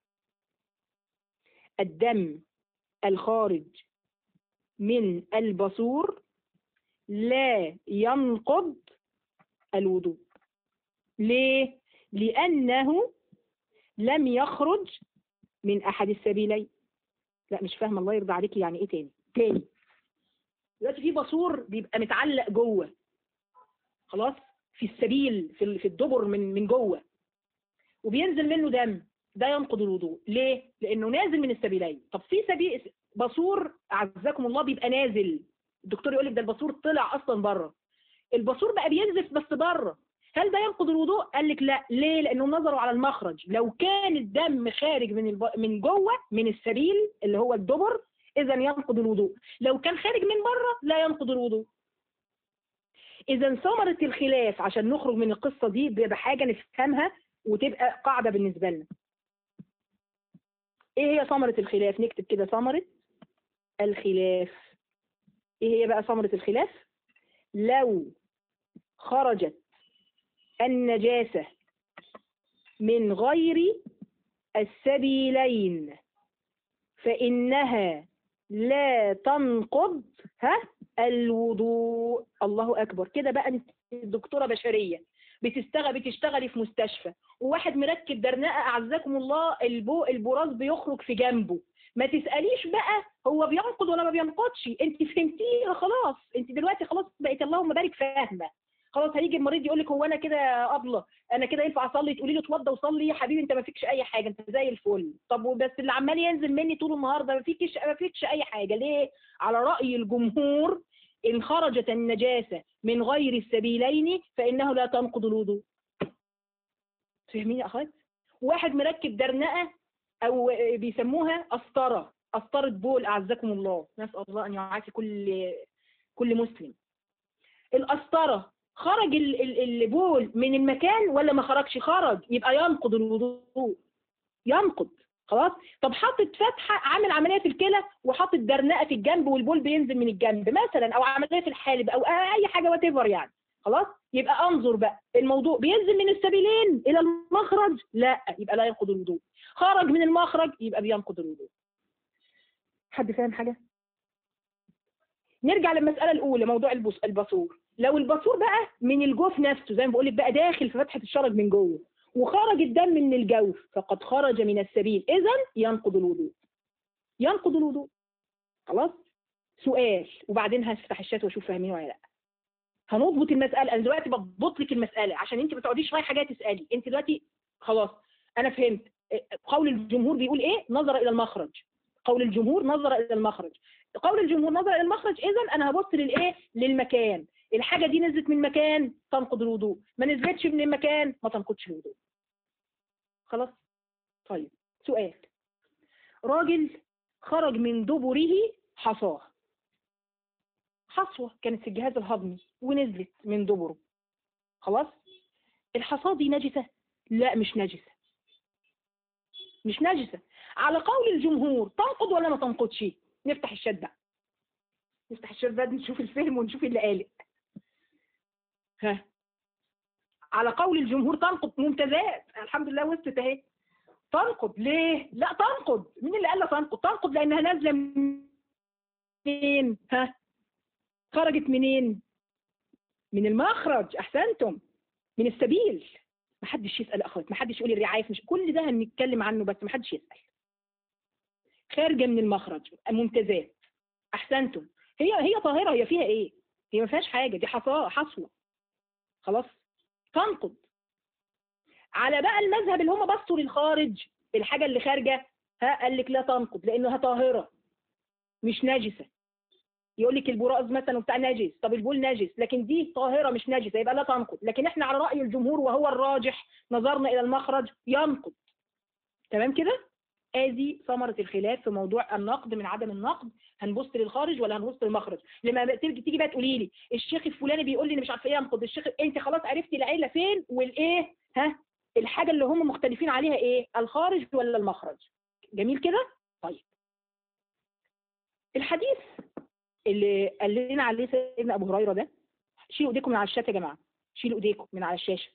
Speaker 1: الدم الخارج من الباصور لا ينقض الوضوء. ليه؟ لأنه لم يخرج من أحد السبيلين. لا مش فاهمة، الله يرضى عليكي، يعني إيه تاني؟ دلوقتي في باصور بيبقى متعلق جوه، خلاص، في السبيل، في الدبر من جوه، وبينزل منه دم، ده ينقض الوضوء. ليه؟ لأنه نازل من السبيلين. طب في سبيل باصور أعزكم الله بيبقى نازل، الدكتور يقول لك ده الباصور طلع أصلا بره، الباصور بقى بينزف بس بره، هل ده ينقض الوضوء؟ قال لك لا. ليه؟ لأنهم نظروا على المخرج. لو كان الدم خارج من جوه من السبيل اللي هو الدبر إذا ينقض الوضوء، لو كان خارج من بره لا ينقض الوضوء. إذا ثمرة الخلاف عشان نخرج من القصة دي بحاجة نفهمها وتبقى قاعدة بالنسبة لنا. إيه هي ثمرة الخلاف؟ نكتب كده ثمرة الخلاف. إيه هي بقى ثمرة الخلاف؟ لو خرجت النجاسة من غير السبيلين فإنها لا تنقض الوضوء. الله أكبر. كده بقى انت دكتورة بشرية بتشتغلي في مستشفى، وواحد مركب درنقة أعزكم الله، البراز بيخرج في جنبه، ما تسأليش بقى هو بينقض ولا ما بينقضش، انت فهمتيه خلاص، انت دلوقتي خلاص بقيت اللهم بارك فاهمة. خلاص هيجي المريض يقول لك هو انا كده ابله، انا كده ينفع اصلي؟ تقولي له اتوضى وصلي يا حبيبي، انت ما فيكش اي حاجه، انت زي الفل. طب وبس اللي عمال ينزل مني طول النهار ده ما فيكش اي حاجه. ليه؟ على راي الجمهور ان خرجت النجاسه من غير السبيلين فانه لا تنقض الوضوء. فاهمين يا اخوات؟ واحد مركب درنقه او بيسموها قسطره بول اعزكم الله، نسال الله ان يعافي كل مسلم. القسطره خرج البول من المكان ولا ما خرجش؟ خرج، يبقى ينقض الوضوء، ينقض. خلاص. طب حاطط فتحه، عامل عمليه في الكلى وحاطط درنقه في الجنب والبول بينزل من الجنب مثلا، او عمليه في الحالب او اي حاجه وات ايفر يعني. خلاص. يبقى انظر بقى، الموضوع بينزل من السبيلين الى المخرج؟ لا، يبقى لا ينقض الوضوء. خرج من المخرج يبقى بينقض الوضوء. حد فاهم حاجه؟ نرجع للمساله الاولى، موضوع الباسور. لو الباسور بقى من الجوف نفسه زي ما بقول لك بقى، داخل في فتحه الشرج من جوه وخرج الدم من الجوف، فقد خرج من السبيل، اذا ينقض الوضوء، ينقض الوضوء. خلاص. سؤال وبعدين هفتح الشات واشوف فاهمين ولا لا. هنضبط المساله، انا دلوقتي بضبط لك المساله عشان انت ما تقعديش رايحه جايه تسالي. انت دلوقتي خلاص انا فهمت. قول الجمهور بيقول ايه؟ نظر الى المخرج. قول الجمهور نظر الى المخرج. قول الجمهور نظر الى المخرج، اذا انا هبص للايه؟ للمكان. الحاجه دي نزلت من مكان تنقض الوضوء، ما نزلتش من المكان ما تنقضش الوضوء. خلاص. طيب سؤال. راجل خرج من دبره حصاه، حصوه كانت في الجهاز الهضمي ونزلت من دبره. خلاص. الحصاه دي نجسه؟ لا مش نجسه، مش نجسه. على قول الجمهور تنقض ولا ما تنقضش؟ نفتح الشات بقى، نفتح الشات بقى نشوف الفهم ونشوف اللي قاله. ها، على قول الجمهور تنقض، ممتازات، الحمد لله وصلت اهي. تنقض ليه؟ لا تنقض. مين اللي قال لها تنقض؟ تنقض لانها نازله منين؟ ها، خرجت منين؟ من المخرج، احسنتم، من السبيل. محدش يسال اخوات، محدش يقول الرعاية، مش كل ده هنتكلم عنه بس محدش يسال. خارجه من المخرج، ممتازات، احسنتم. هي طاهره، هي فيها ايه؟ هي ما فيهاش حاجه، دي حصوه. خلاص. تنقض. على بقى المذهب اللي هم بصوا للخارج، الحاجه اللي خارجه، ها، قال لك لا تنقض لانها طاهره مش نجسه. يقول لك البراز مثلا بتاع نجس، طب البول نجس لكن دي طاهره مش نجسه، يبقى لا تنقض. لكن احنا على راي الجمهور وهو الراجح، نظرنا الى المخرج، ينقض. تمام كده؟ ادي ثمره الخلاف في موضوع النقد من عدم النقد. هنبص للخارج ولا هنبص للمخرج؟ لما تيجي بقى تقولي لي الشيخ الفلاني بيقول لي مش عارفه ايه ينقض، الشيخ، انت خلاص عرفتي العله فين والايه، ها، الحاجه اللي هم مختلفين عليها ايه؟ الخارج ولا المخرج؟ جميل كده؟ طيب الحديث اللي قال لنا عليه سيدنا ابو هريره ده، شيلوا ايديكم من على الشات يا جماعه، شيلوا ايديكم من على الشاشه.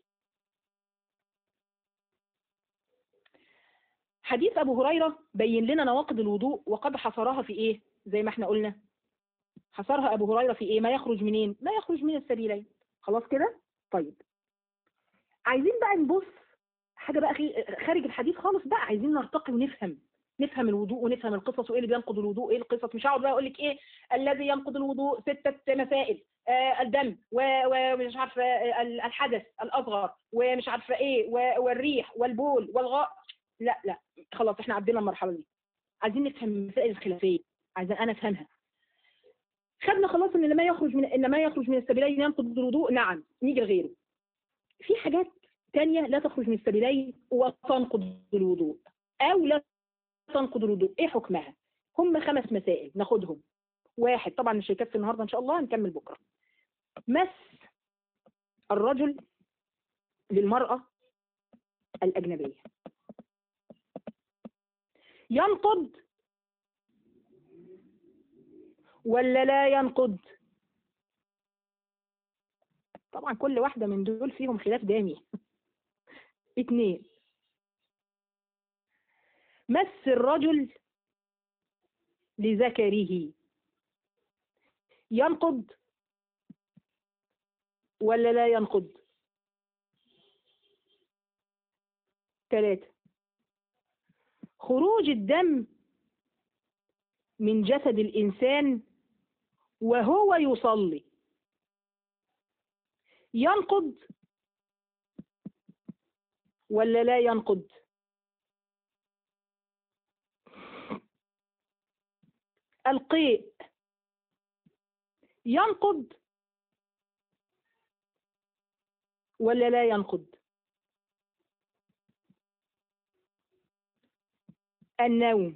Speaker 1: حديث ابو هريره بين لنا نواقض الوضوء وقد حصرها في ايه؟ زي ما احنا قلنا، حصرها ابو هريره في ايه؟ ما يخرج منين؟ ما يخرج من السبيلين. خلاص كده؟ طيب عايزين بقى نبص حاجه بقى خارج الحديث خالص بقى، عايزين نرتقي ونفهم، نفهم الوضوء ونفهم القصص وايه اللي بينقض الوضوء، ايه القصص. مش هقعد بقى اقول لك ايه الذي ينقض الوضوء 6 مسائل، الدم ومش عارفه الحدث الاصغر ومش عارفه ايه والريح والبول والغاء. لا لا، خلاص احنا عدينا المرحله دي. عايزين نفهم المسائل الخلافيه، عايزين انا افهمها. خدنا خلاص ان ما يخرج من السبيلين ينقض الوضوء، نعم. نيجي لغيره. في حاجات تانية لا تخرج من السبيلين وتنقض الوضوء او لا تنقض الوضوء، ايه حكمها؟ هم 5 مسائل ناخدهم. 1، طبعا مش هيكفي النهارده ان شاء الله، هنكمل بكره. مس الرجل للمرأة الأجنبية ينقض ولا لا ينقض؟ طبعا كل واحدة من دول فيهم خلاف دامي. 2، مس الرجل لذكره ينقض ولا لا ينقض؟ 3، خروج الدم من جسد الإنسان وهو يصلي ينقض ولا لا ينقض؟ القيء ينقض ولا لا ينقض؟ النوم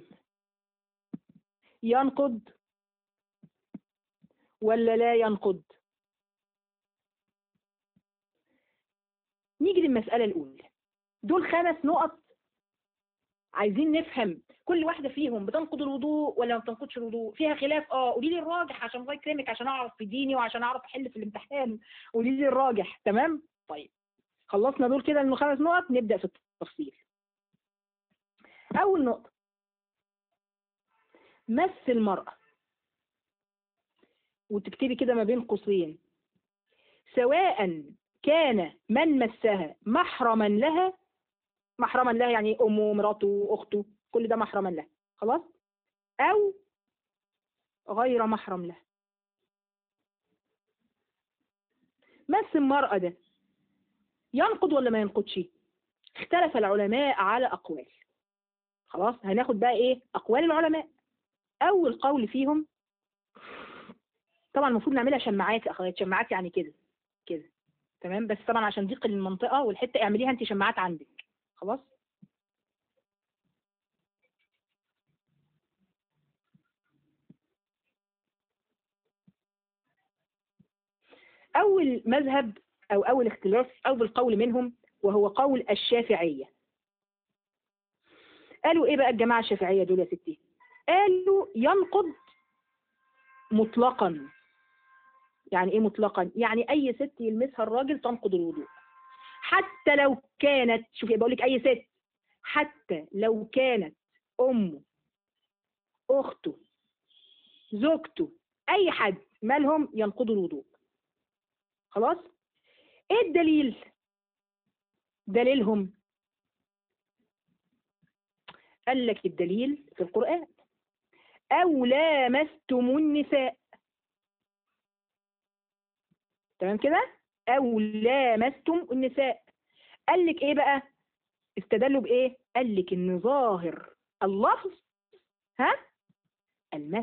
Speaker 1: ينقض ولا لا ينقض؟ نيجي للمسألة الأولى. دول 5 نقط عايزين نفهم كل واحدة فيهم بتنقض الوضوء ولا ما بتنقضش الوضوء، فيها خلاف. قولي لي الراجح عشان الله يكرمك، عشان اعرف في ديني وعشان اعرف احل في الامتحان. قولي لي الراجح. تمام؟ طيب خلصنا دول كده، انه 5 نقط. نبدأ في التفصيل. اول نقطة، مس المرأة، وتكتبي كده ما بين قوسين سواء كان من مسها محرما لها. محرما لها يعني امه، مراته، اخته، كل ده محرما لها، خلاص، او غير محرم لها. مس المرأة ده ينقض ولا ما ينقضش؟ اختلف العلماء على اقوال. خلاص، هناخد بقى ايه اقوال العلماء. اول قول فيهم، طبعا المفروض نعملها شماعات يا اخوات، شماعات يعني كده كده، تمام، بس طبعا عشان ضيق المنطقة والحتة اعمليها انت شماعات عندك. خلاص. أول مذهب أو أول اختلاف أول قول منهم وهو قول الشافعية. قالوا إيه بقى الجماعة الشافعية دول يا ستي؟ قالوا ينقض مطلقا. يعني إيه مطلقا؟ يعني أي ست يلمسها الراجل تنقض الوضوء، حتى لو كانت، شوفي بقول لك أي ست، حتى لو كانت أمه، أخته، زوجته، أي حد مالهم ينقضوا الوضوء. خلاص. إيه الدليل؟ دليلهم قال لك الدليل في القرآن، أو لامستم النساء. تمام كده؟ أو لامستم النساء. قال لك إيه بقى؟ استدلوا بإيه؟ قال لك إن ظاهر اللفظ المس،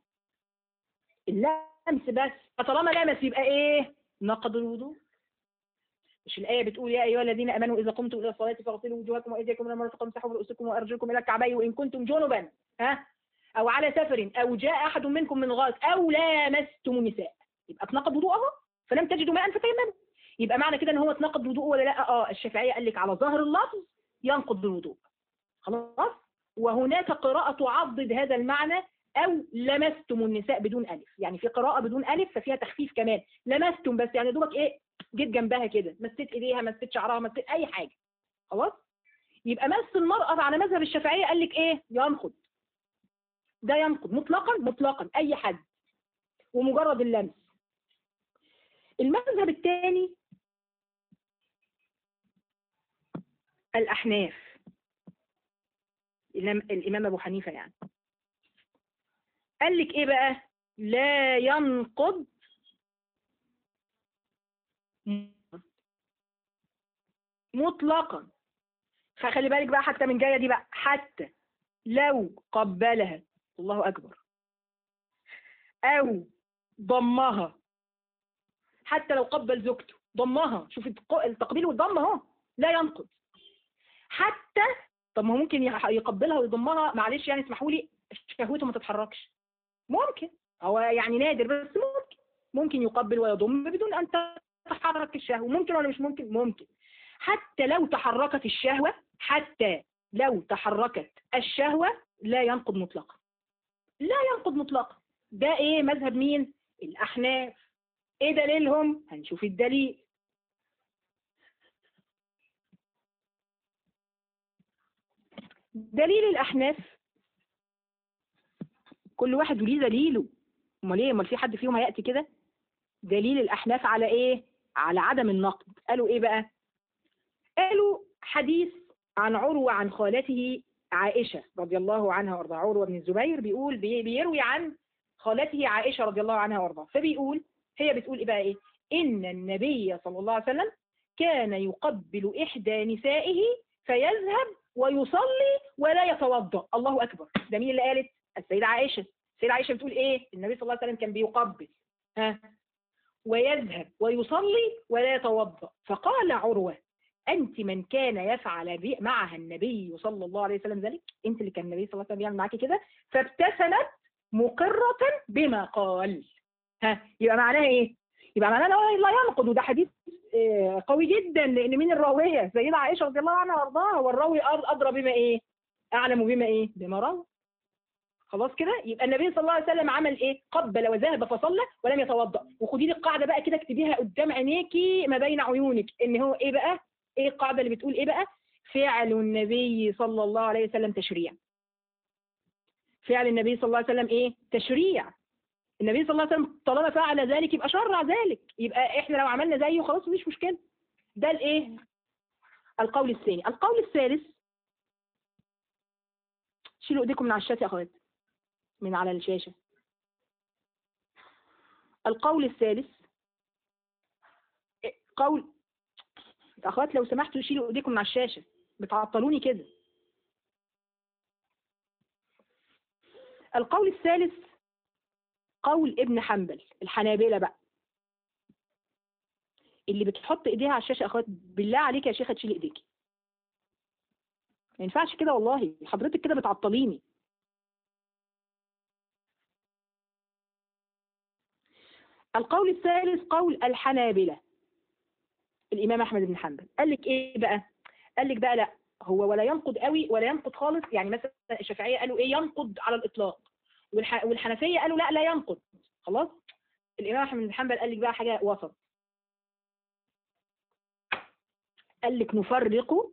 Speaker 1: اللمس بس، فطالما لمس يبقى إيه؟ نقض الوضوء. مش الآية بتقول يا أيها الذين آمنوا إذا قمتم إلى الصلاة فاغسلوا وجوهكم وأيديكم إلى المرافق وامسحوا برؤوسكم وأرجلكم إلى الكعبين وإن كنتم جنبا أو على سفر أو جاء أحد منكم من غائط أو لامستم النساء، يبقى اتنقض وضوءه فلم تجدوا ماء فتيمموا. يبقى معنى كده ان هو اتنقض وضوءه ولا لا؟ الشافعية قال لك على ظاهر اللفظ ينقض الوضوء. خلاص. وهناك قراءة تعضد هذا المعنى، أو لمستم النساء بدون ألف، يعني في قراءة بدون ألف ففيها تخفيف كمان. لمستم بس يعني دوبك إيه، جيت جنبها كده، مسيت إيديها، مسيت شعرها، مسيت أي حاجة. خلاص. يبقى مس المرأة على مذهب الشافعية قال لك إيه؟ ينقض. ده ينقض مطلقا مطلقا أي حد ومجرد اللمس. المذهب الثاني الأحناف، الإمام أبو حنيفة يعني، قال لك إيه بقى؟ لا ينقض مطلقا. فخلي بالك بقى حتى من جاية دي بقى، حتى لو قبلها، الله أكبر، أو ضمها، حتى لو قبل زوجته ضمها، شوف التقبيل والضم اهو، لا ينقض. حتى طب ما هو ممكن يقبلها ويضمها، معلش يعني اسمحوا لي، شهوته ما تتحركش، ممكن، هو يعني نادر بس ممكن يقبل ويضم بدون أن تتحرك الشهوة. ممكن ولا مش ممكن؟ ممكن. حتى لو تحركت الشهوة، حتى لو تحركت الشهوة لا ينقض مطلقا، لا ينقض مطلقا. ده ايه مذهب مين؟ الأحناف. ايه دليلهم؟ هنشوف الدليل. دليل الأحناف كل واحد وليه دليله. امال ايه؟ امال في حد فيهم هيأتي كده؟ دليل الأحناف على ايه؟ على عدم النقض. قالوا ايه بقى؟ قالوا حديث عن عروة عن خالته عائشة رضي الله عنها وارضاها. عروة بن الزبير بيقول بيروي عن خالته عائشة رضي الله عنها وارضاها، فبيقول، هي بتقول ايه بقى؟ ايه؟ ان النبي صلى الله عليه وسلم كان يقبل إحدى نسائه فيذهب ويصلي ولا يتوضأ. الله أكبر. ده مين اللي قالت؟ السيدة عائشة. السيدة عائشة بتقول ايه؟ النبي صلى الله عليه وسلم كان بيقبل ويذهب ويصلي ولا يتوضأ. فقال عروة أنت من كان يفعل معها النبي صلى الله عليه وسلم ذلك؟ أنت اللي كان النبي صلى الله عليه وسلم يعمل معاكي كده؟ فابتسمت مقرة بما قال. يبقى معناها إيه؟ يبقى معناها لا ينقض، وده حديث قوي جدا، لان مين الراويه؟ سيدة عائشه رضي الله عنها وارضاها، والراوي ادرى بما ايه؟ اعلم بما ايه؟ بما روى. خلاص كده. يبقى النبي صلى الله عليه وسلم عمل ايه؟ قبل وذهب فصلى ولم يتوضا. وخدي لي القاعده بقى كده، اكتبيها قدام عينيكي ما بين عيونك، ان هو ايه بقى؟ ايه القاعده اللي بتقول ايه بقى؟ فعل النبي صلى الله عليه وسلم تشريع. فعل النبي صلى الله عليه وسلم ايه؟ تشريع. النبي صلى الله عليه وسلم طالما فعل ذلك يبقى شرع ذلك، يبقى احنا لو عملنا زيه خلاص مفيش مشكله. ده الايه؟ القول الثاني. القول الثالث، شيلوا ايديكم من على الشاشه يا اخوات، من على الشاشه. القول الثالث قول، اخوات لو سمحتوا شيلوا ايديكم من على الشاشه، بتعطلوني كده. القول الثالث قول ابن حنبل، الحنابلة بقى. اللي بتحط ايديها على الشاشه اخوات بالله عليك يا شيخه تشيل ايديكي، ما ينفعش كده والله، حضرتك كده بتعطليني. القول الثالث قول الحنابلة، الامام احمد بن حنبل. قال لك ايه بقى؟ قال لك بقى لا، هو ولا ينقض قوي ولا ينقض خالص. يعني مثلا الشافعيه قالوا ايه؟ ينقض على الاطلاق. والحنفيه قالوا لا لا ينقض. خلاص. الامام احمد بن حنبل قال لك بقى حاجه وسط. قال لك نفرق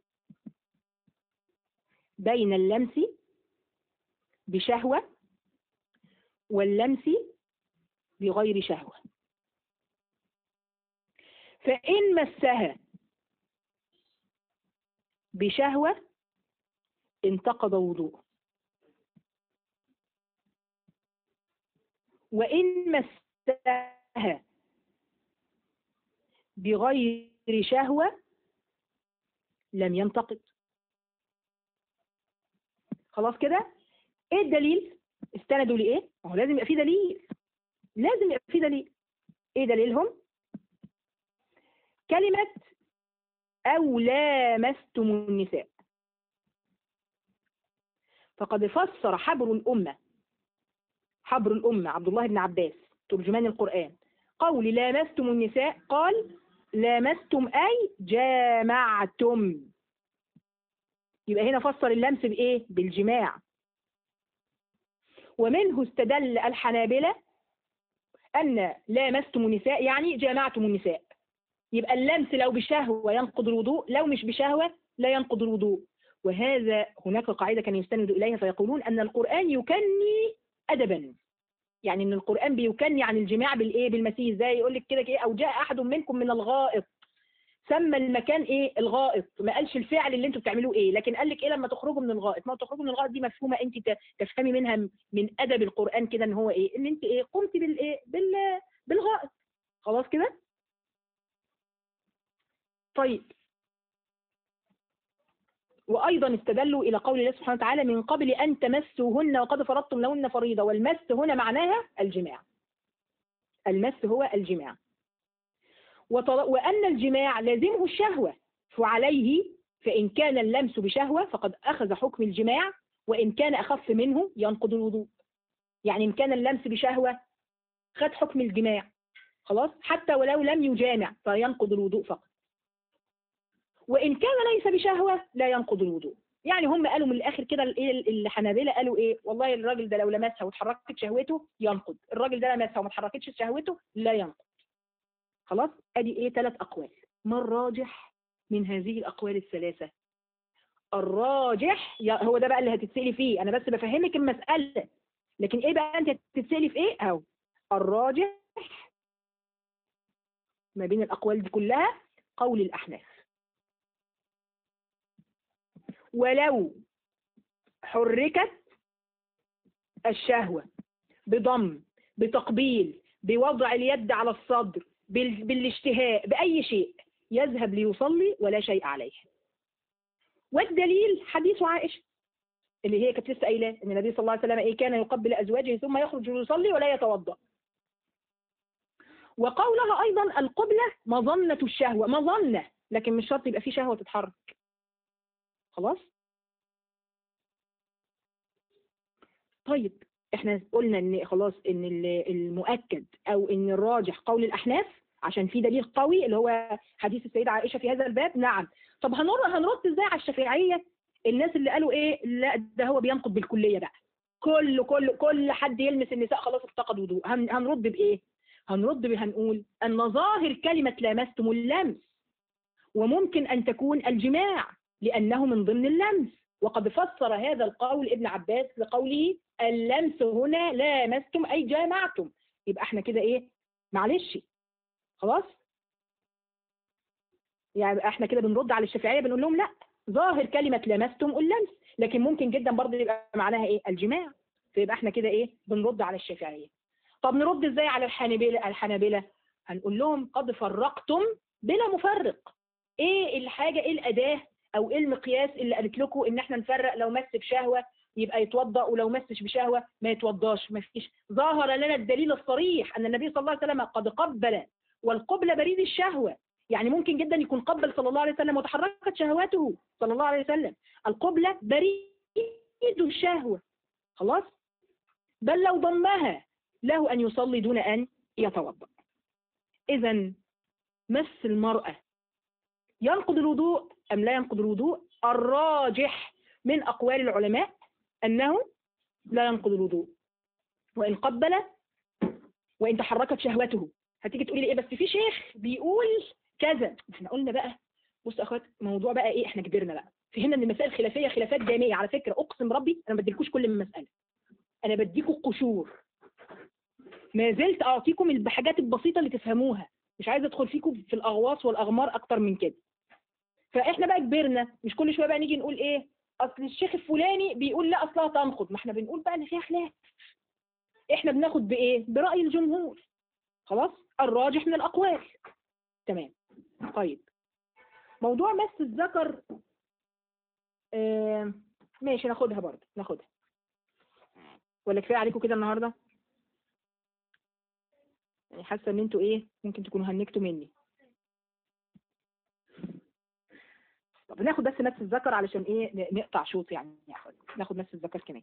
Speaker 1: بين اللمس بشهوة واللمس بغير شهوة. فإن مسها بشهوة انتقض وضوءه، وإن مسها بغير شهوة لم ينتقض. خلاص كده. ايه الدليل؟ استندوا لإيه؟ ما هو لازم يبقى في دليل، لازم يبقى في دليل. ايه دليلهم؟ كلمة أو لامستم النساء، فقد فسر حبر الأمة عبد الله بن عباس ترجمان القرآن قول لامستم النساء، قال لامستم أي جامعتم. يبقى هنا فسر اللمس بإيه؟ بالجماع. ومنه استدل الحنابلة أن لامستم النساء يعني جامعتم النساء. يبقى اللمس لو بشهوة ينقض الوضوء، لو مش بشهوة لا ينقض الوضوء. وهذا هناك قاعدة كان يستند إليها، فيقولون أن القرآن يكني أدبا. يعني ان القرآن بيكني عن الجماع بالايه؟ بالمسيس. زي يقول لك كده ايه؟ او جاء احد منكم من الغائط، سمى المكان ايه؟ الغائط. ما قالش الفعل اللي انتوا بتعملوه ايه، لكن قال لك ايه؟ لما تخرجوا من الغائط. ما تخرجوا من الغائط دي مفهومه انت تفهمي منها من ادب القرآن كده، ان هو ايه؟ ان انت ايه؟ قمتي بالايه؟ بالغائط. خلاص كده. طيب. وايضا استدلوا الى قول الله سبحانه وتعالى من قبل ان تمسوهن وقد فرضتم لهن فريضه. والمس هنا معناها الجماع. المس هو الجماع. وأن الجماع لازمه الشهوة، فعليه فإن كان اللمس بشهوة فقد أخذ حكم الجماع، وإن كان أخف منه ينقض الوضوء. يعني إن كان اللمس بشهوة خد حكم الجماع خلاص، حتى ولو لم يجامع فينقض الوضوء فقط. وإن كان ليس بشهوة لا ينقض الوضوء. يعني هم قالوا من الآخر كده الحنابلة قالوا إيه؟ والله الراجل ده لو لمسها وتحركت شهوته ينقض، الراجل ده لمسها وما تحركتش شهوته لا ينقض. خلاص. ادي ايه؟ 3 اقوال. ما الراجح من هذه الاقوال الثلاثه؟ الراجح هو ده بقى اللي هتتسالي فيه، انا بس بفهمك المساله، لكن ايه بقى انت هتتسالي في ايه؟ اهو الراجح ما بين الاقوال دي كلها قول الاحناف. ولو حركت الشهوه بضم، بتقبيل، بوضع اليد على الصدر، بالاشتهاء، بأي شيء، يذهب ليصلي ولا شيء عليه. والدليل حديث عائشة اللي هي كانت لسه قايله ان النبي صلى الله عليه وسلم ايه؟ كان يقبل ازواجه ثم يخرج ليصلي ولا يتوضا. وقولها ايضا القبلة مظنة الشهوة، مظنة، لكن مش شرط يبقى في شهوة تتحرك. خلاص. طيب احنا قلنا ان خلاص ان المؤكد او ان الراجح قول الاحناف، عشان في دليل قوي اللي هو حديث السيدة عائشة في هذا الباب. نعم. طب هنرد ازاي على الشافعية الناس اللي قالوا ايه لا ده هو بينقض بالكلية بقى، كل حد يلمس النساء خلاص افتقد وضوء؟ هنرد بايه؟ هنقول ان ظاهر كلمة لامستم اللمس، وممكن ان تكون الجماع لانه من ضمن اللمس، وقد فسر هذا القول ابن عباس لقوله اللمس هنا لامستم اي جامعتم. يبقى احنا كده ايه؟ معلش خلاص، يعني احنا كده بنرد على الشافعية بنقول لهم لا، ظاهر كلمة لمستم اللمس، لكن ممكن جدا برضه يبقى معناها ايه؟ الجماع. فيبقى احنا كده ايه؟ بنرد على الشافعية. طب نرد ازاي على الحنابلة؟ هنقول لهم قد فرقتم بلا مفرق. ايه الحاجة، ايه الأداة او ايه المقياس اللي قالت لكم ان احنا نفرق لو مس بشهوة يبقى يتوضأ ولو مسش بشهوة ما يتوضاش؟ ما فيش. ظهر لنا الدليل الصريح ان النبي صلى الله عليه وسلم قد قبل، والقبلة بريد الشهوة. يعني ممكن جدا يكون قبل صلى الله عليه وسلم وتحركت شهواته صلى الله عليه وسلم، القبلة بريد الشهوة خلاص، بل لو ضمها له أن يصلي دون أن يتوضأ. إذا مس المرأة ينقض الوضوء أم لا ينقض الوضوء؟ الراجح من أقوال العلماء أنه لا ينقض الوضوء، وإن قبل وإن تحركت شهوته. هتيجي تقولي لي إيه بس في شيخ بيقول كذا. احنا قلنا بقى بص يا اخوات، موضوع بقى ايه، احنا كبرنا بقى، فهمنا ان المسائل الخلافيه خلافات جامعه. على فكره اقسم ربي انا ما بديلكوش كل المساله، انا بديكوا القشور، ما زلت اعطيكم الحاجات البسيطه اللي تفهموها، مش عايزه ادخل فيكم في الاغواص والاغمار اكتر من كده. فاحنا بقى كبرنا، مش كل شويه بقى نيجي نقول ايه اصل الشيخ الفلاني بيقول لا اصلها تنقض. ما احنا بنقول بقى ان فيها خلاف، احنا بناخد بايه؟ براي الجمهور خلاص، الراجح من الاقوال. تمام. طيب موضوع مس الذكر ماشي، ناخدها برضه، ناخدها ولا كفايه عليكم كده النهارده؟ يعني حاسه ان انتوا ايه، ممكن تكونوا هنكتوا مني. طب ناخد بس مس الذكر علشان ايه نقطع شوط يعني يا اخوات، ناخد مس الذكر كمان.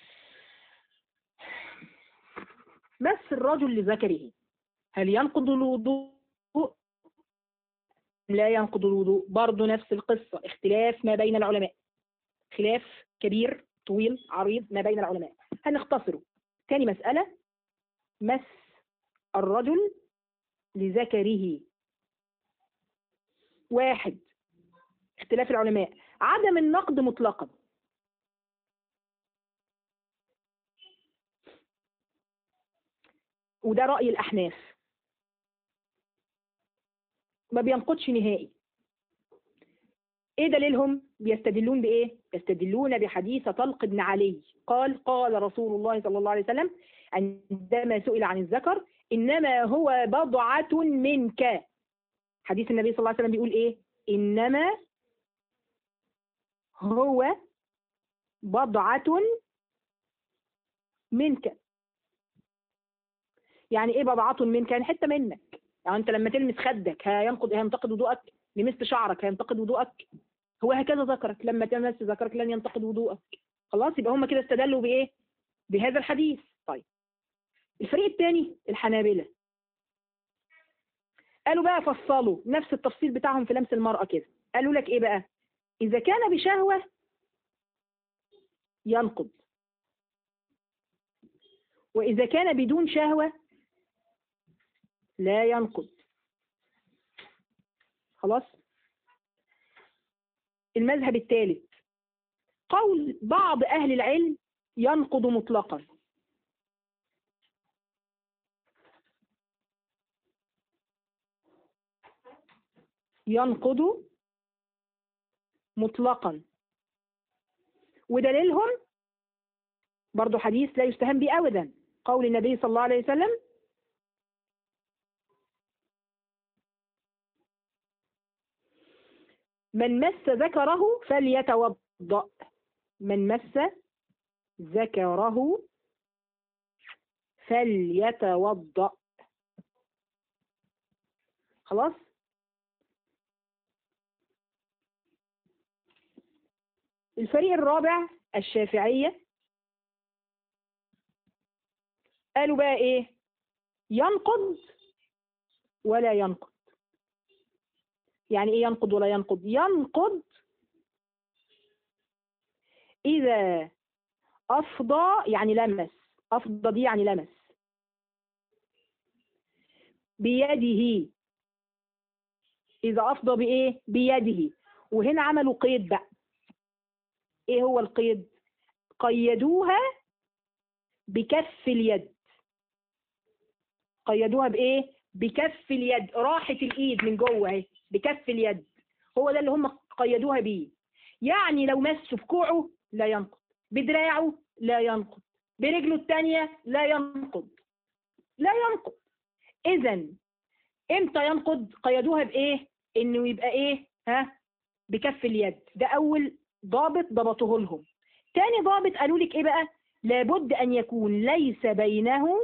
Speaker 1: مس الرجل لذكره هل ينقض الوضوء؟ لا ينقض الوضوء. برضه نفس القصه، اختلاف ما بين العلماء، خلاف كبير طويل عريض ما بين العلماء، هنختصره. تاني مسألة، مس الرجل لذكره. واحد، اختلاف العلماء عدم النقد مطلقا. وده رأي الأحناف، ما بينقضش نهائي. ايه دليلهم؟ بيستدلون بايه؟ يستدلون بحديث طلق بن علي قال قال رسول الله صلى الله عليه وسلم عندما سئل عن الذكر انما هو بضعة منك. حديث النبي صلى الله عليه وسلم بيقول ايه؟ انما هو بضعة منك. يعني ايه بضعة منك؟ يعني حتة منك. يعني انت لما تلمس خدك هينتقد وضوءك، لمست شعرك هينتقد وضوءك، هو هكذا ذكرك لما تمس ذكرك لن ينتقد وضوءك. خلاص، يبقى هم كده استدلوا بايه؟ بهذا الحديث. طيب الفريق الثاني الحنابلة قالوا بقى، فصلوا نفس التفصيل بتاعهم في لمس المرأة كده. قالوا لك ايه بقى؟ اذا كان بشهوة ينقض، واذا كان بدون شهوة لا ينقض. خلاص. المذهب الثالث قول بعض اهل العلم ينقض مطلقا. ينقض مطلقا، ودليلهم برضو حديث لا يستهان به ابدا، قول النبي صلى الله عليه وسلم من مس ذكره فليتوضأ. من مس ذكره فليتوضأ. خلاص. الفريق الرابع الشافعية قالوا بقى ايه؟ ينقض ولا ينقض. يعني ايه ينقض ولا ينقض؟ ينقض إذا أفضى، يعني لمس. أفضى دي يعني لمس بيده. إذا أفضى بإيه؟ بيده. وهنا عملوا قيد بقى. إيه هو القيد؟ قيدوها بكف اليد. قيدوها بإيه؟ بكف اليد. راحت الإيد من جوه اهي بكف اليد. هو ده اللي هم قيدوها بيه. يعني لو مسوا بكوعه لا ينقض، بدراعه لا ينقض، برجله الثانية لا ينقض. لا ينقض. إذا امتى ينقض؟ قيدوها بايه؟ انه يبقى ايه؟ بكف اليد. ده اول ضابط ضبطوه لهم. تاني ضابط قالوا لك ايه بقى؟ لابد ان يكون ليس بينه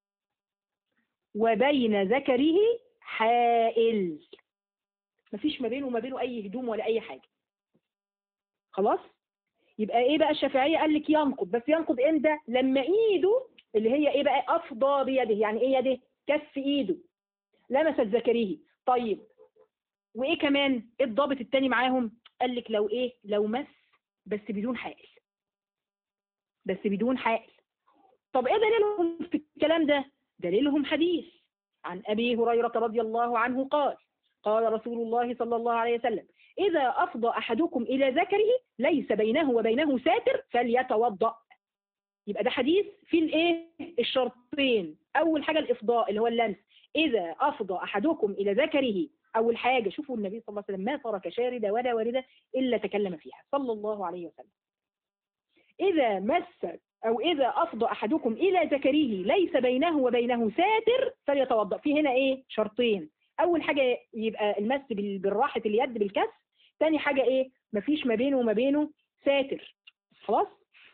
Speaker 1: وبين ذكره حائل. مفيش ما بينه وما بينه اي هدوم ولا اي حاجه. خلاص؟ يبقى ايه بقى؟ الشافعيه قال لك ينقض، بس ينقض امتى؟ لما ايده اللي هي ايه بقى؟ افضى بيده. يعني ايه يده؟ كف ايده لمست ذكره. طيب وايه كمان؟ ايه الضابط التاني معاهم؟ قال لك لو ايه؟ لو مس بس بدون حائل. بس بدون حائل. طب ايه دليلهم في الكلام ده؟ دليلهم حديث عن ابي هريره رضي الله عنه قال: قال رسول الله صلى الله عليه وسلم: اذا افضى احدكم الى ذكره ليس بينه وبينه ساتر فليتوضا. يبقى ده حديث في الايه؟ الشرطين. اول حاجه الافضاء اللي هو اللمس. اذا افضى احدكم الى ذكره، اول حاجه شوفوا النبي صلى الله عليه وسلم ما ترك شارده ولا وارده الا تكلم فيها صلى الله عليه وسلم. اذا مس او اذا افضى احدكم الى ذكره ليس بينه وبينه ساتر فليتوضا. في هنا ايه؟ شرطين. اول حاجه يبقى المس بالراحه اليد بالكف. ثاني حاجه ايه؟ مفيش ما بينه وما بينه ساتر. خلاص؟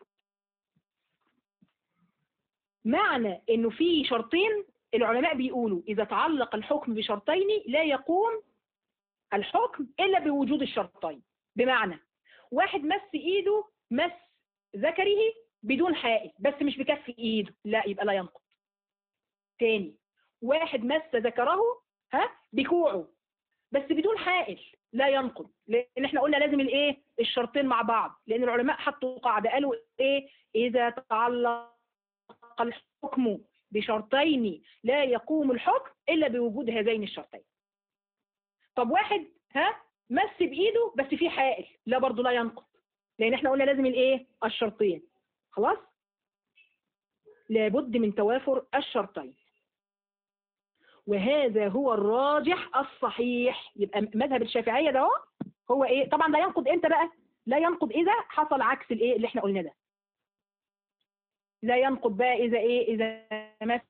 Speaker 1: معنى انه في شرطين، العلماء بيقولوا اذا تعلق الحكم بشرطين لا يقوم الحكم الا بوجود الشرطين. بمعنى واحد مس ايده، مس ذكره بدون حائل بس مش بكف ايده، لا يبقى لا ينقض. تاني، واحد مس ذكره بكوعه بس بدون حائل لا ينقض. لان احنا قلنا لازم الايه؟ الشرطين مع بعض. لان العلماء حطوا قاعده قالوا ايه؟ اذا تعلق الحكم بشرطين لا يقوم الحكم إلا بوجود هذين الشرطين. طب واحد مس بإيده بس في حائل، لا برضه لا ينقض. لأن احنا قلنا لازم الايه؟ الشرطين. خلاص؟ لابد من توافر الشرطين. وهذا هو الراجح الصحيح. يبقى مذهب الشافعية ده هو ايه؟ طبعا لا ينقض امتى بقى؟ لا ينقض إذا حصل عكس الايه اللي احنا قلنا ده. لا ينقض بقى إذا ايه؟ إذا مس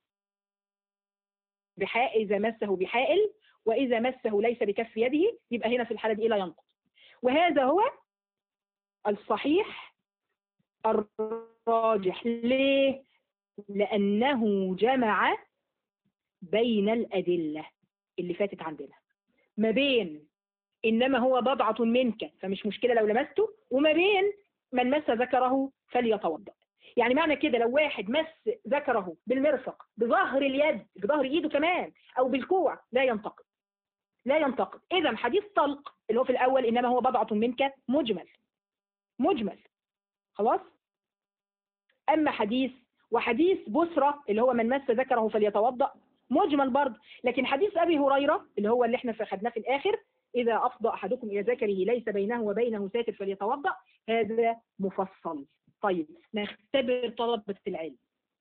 Speaker 1: بحائل، إذا مسه بحائل، وإذا مسه ليس بكف يده، يبقى هنا في الحالة دي لا ينقض. وهذا هو الصحيح الراجح. ليه؟ لأنه جمع بين الأدلة اللي فاتت عندنا، ما بين إنما هو بضعة منك فمش مشكلة لو لمسته، وما بين من مس ذكره فليتوضأ. يعني معنى كده لو واحد مس ذكره بالمرفق بظهر اليد، بظهر ايده كمان، او بالكوع، لا ينتقد. لا ينتقد. اذا حديث طلق اللي هو في الاول انما هو بضعة منك مجمل. خلاص؟ اما وحديث بسرة اللي هو من مس ذكره فليتوضأ مجمل برضه. لكن حديث ابي هريرة اللي هو اللي احنا خدناه في الاخر، اذا افضى احدكم الى ذكره ليس بينه وبينه ساتر فليتوضأ، هذا مفصل. طيب نختبر طلبة العلم.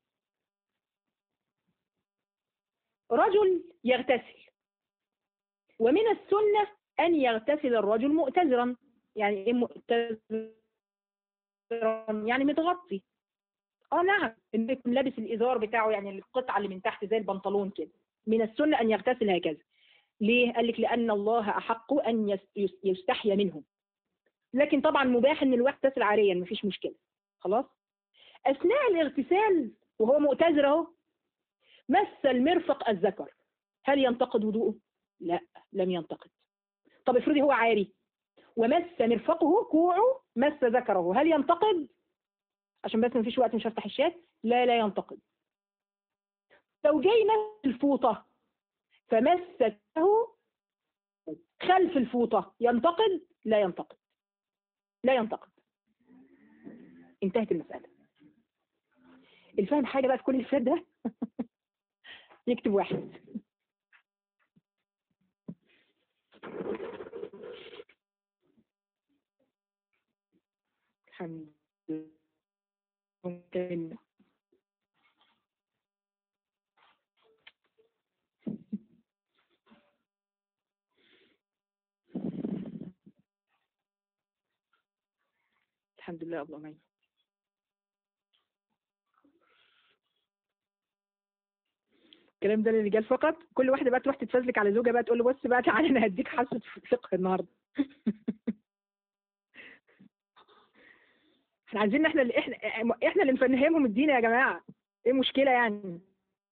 Speaker 1: رجل يغتسل، ومن السنة أن يغتسل الرجل مؤتزرا. يعني إيه مؤتزرا؟ يعني متغطي. نعم، إنه يكون لابس الإزار بتاعه، يعني القطعة اللي من تحت زي البنطلون كده. من السنة أن يغتسل هكذا. ليه؟ قال لك لأن الله أحق أن يستحيا منه. لكن طبعا مباح إن الواحد يغتسل عاريا، مفيش مشكلة. خلاص؟ أثناء الاغتسال وهو مؤتزر اهو مس المرفق الذكر، هل ينتقد وضوءه؟ لا، لم ينتقد. طب افرضي هو عاري ومس مرفقه كوعه مس ذكره، هل ينتقد؟ عشان بس مفيش وقت مش هفتح الشات. لا ينتقد. لو جاي مس الفوطة فمسته خلف الفوطة ينتقد؟ لا ينتقد، لا ينتقد. انتهت المسألة. الفهم حاجة بقى في كل اللي فات ده يكتب واحد. الحمد لله. الحمد لله. أبو أمين. الكلام ده للرجال فقط. كل واحدة بقى تروح تتفزلك على زوجها بقى تقول له بص بقى تعالى أنا هديك حصة فقه النهارده. احنا عايزين احنا اللي نفهمهم الدين يا جماعة. ايه المشكلة يعني؟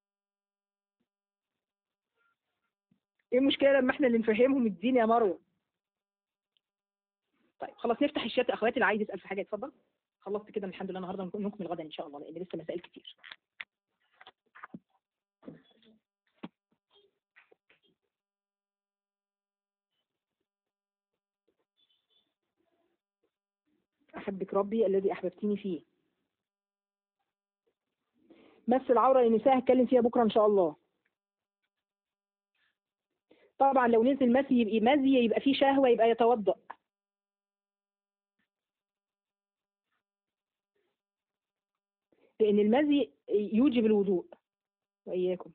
Speaker 1: ايه المشكلة لما احنا اللي نفهمهم الدين يا مروة؟ طيب خلاص نفتح الشات. اخواتي اللي عايز يسأل في حاجة اتفضل. خلصت كده الحمد لله. النهارده نكمل غدا ان شاء الله لان لسه مسائل كتير. احبك ربي الذي احببتني فيه. مس العورة للنساء هتكلم فيها بكرة ان شاء الله. طبعا لو نزل مزي يبقى فيه شهوة يبقى يتوضأ. لأن المزي يوجب الوضوء. وإياكم.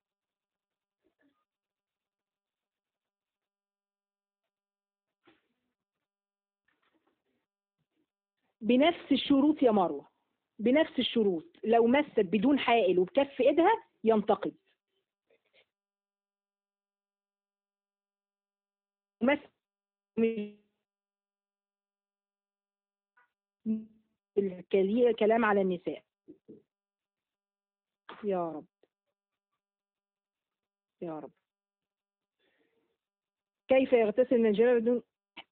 Speaker 1: بنفس الشروط يا مروة، بنفس الشروط. لو مست بدون حائل وبكف إيدها ينتقد. مس الكلام على النساء. يا رب يا رب. كيف يغتسل من الجنابة بدون؟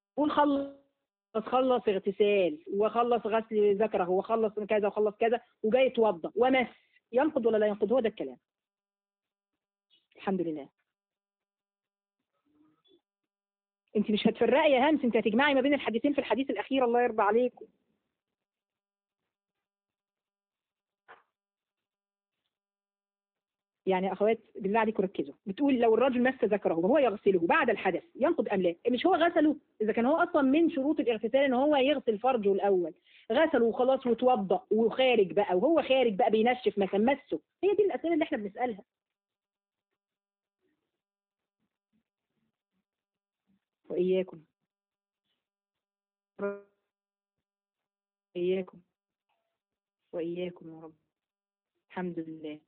Speaker 1: خلص اغتسال وخلص غسل ذكره وخلص كذا وخلص كذا وجاي يتوضا ومس، ينقض ولا لا ينقض؟ هو ده الكلام. الحمد لله. انت مش هتفرقي يا همس، انت هتجمعي ما بين الحديثين في الحديث الاخير. الله يرضى عليكم. يعني اخوات بالله عليكم ركزوا. بتقول لو الرجل مس ذكره وهو يغسله بعد الحدث ينقض ام لا؟ مش هو غسله؟ اذا كان هو اصلا من شروط الاغتسال ان هو يغسل فرجه الاول، غسله وخلاص وتوضا وخارج بقى وهو خارج بقى بينشف مثلا مسه. هي دي الاسئله اللي احنا بنسالها. واياكم. واياكم. واياكم يا رب. الحمد لله.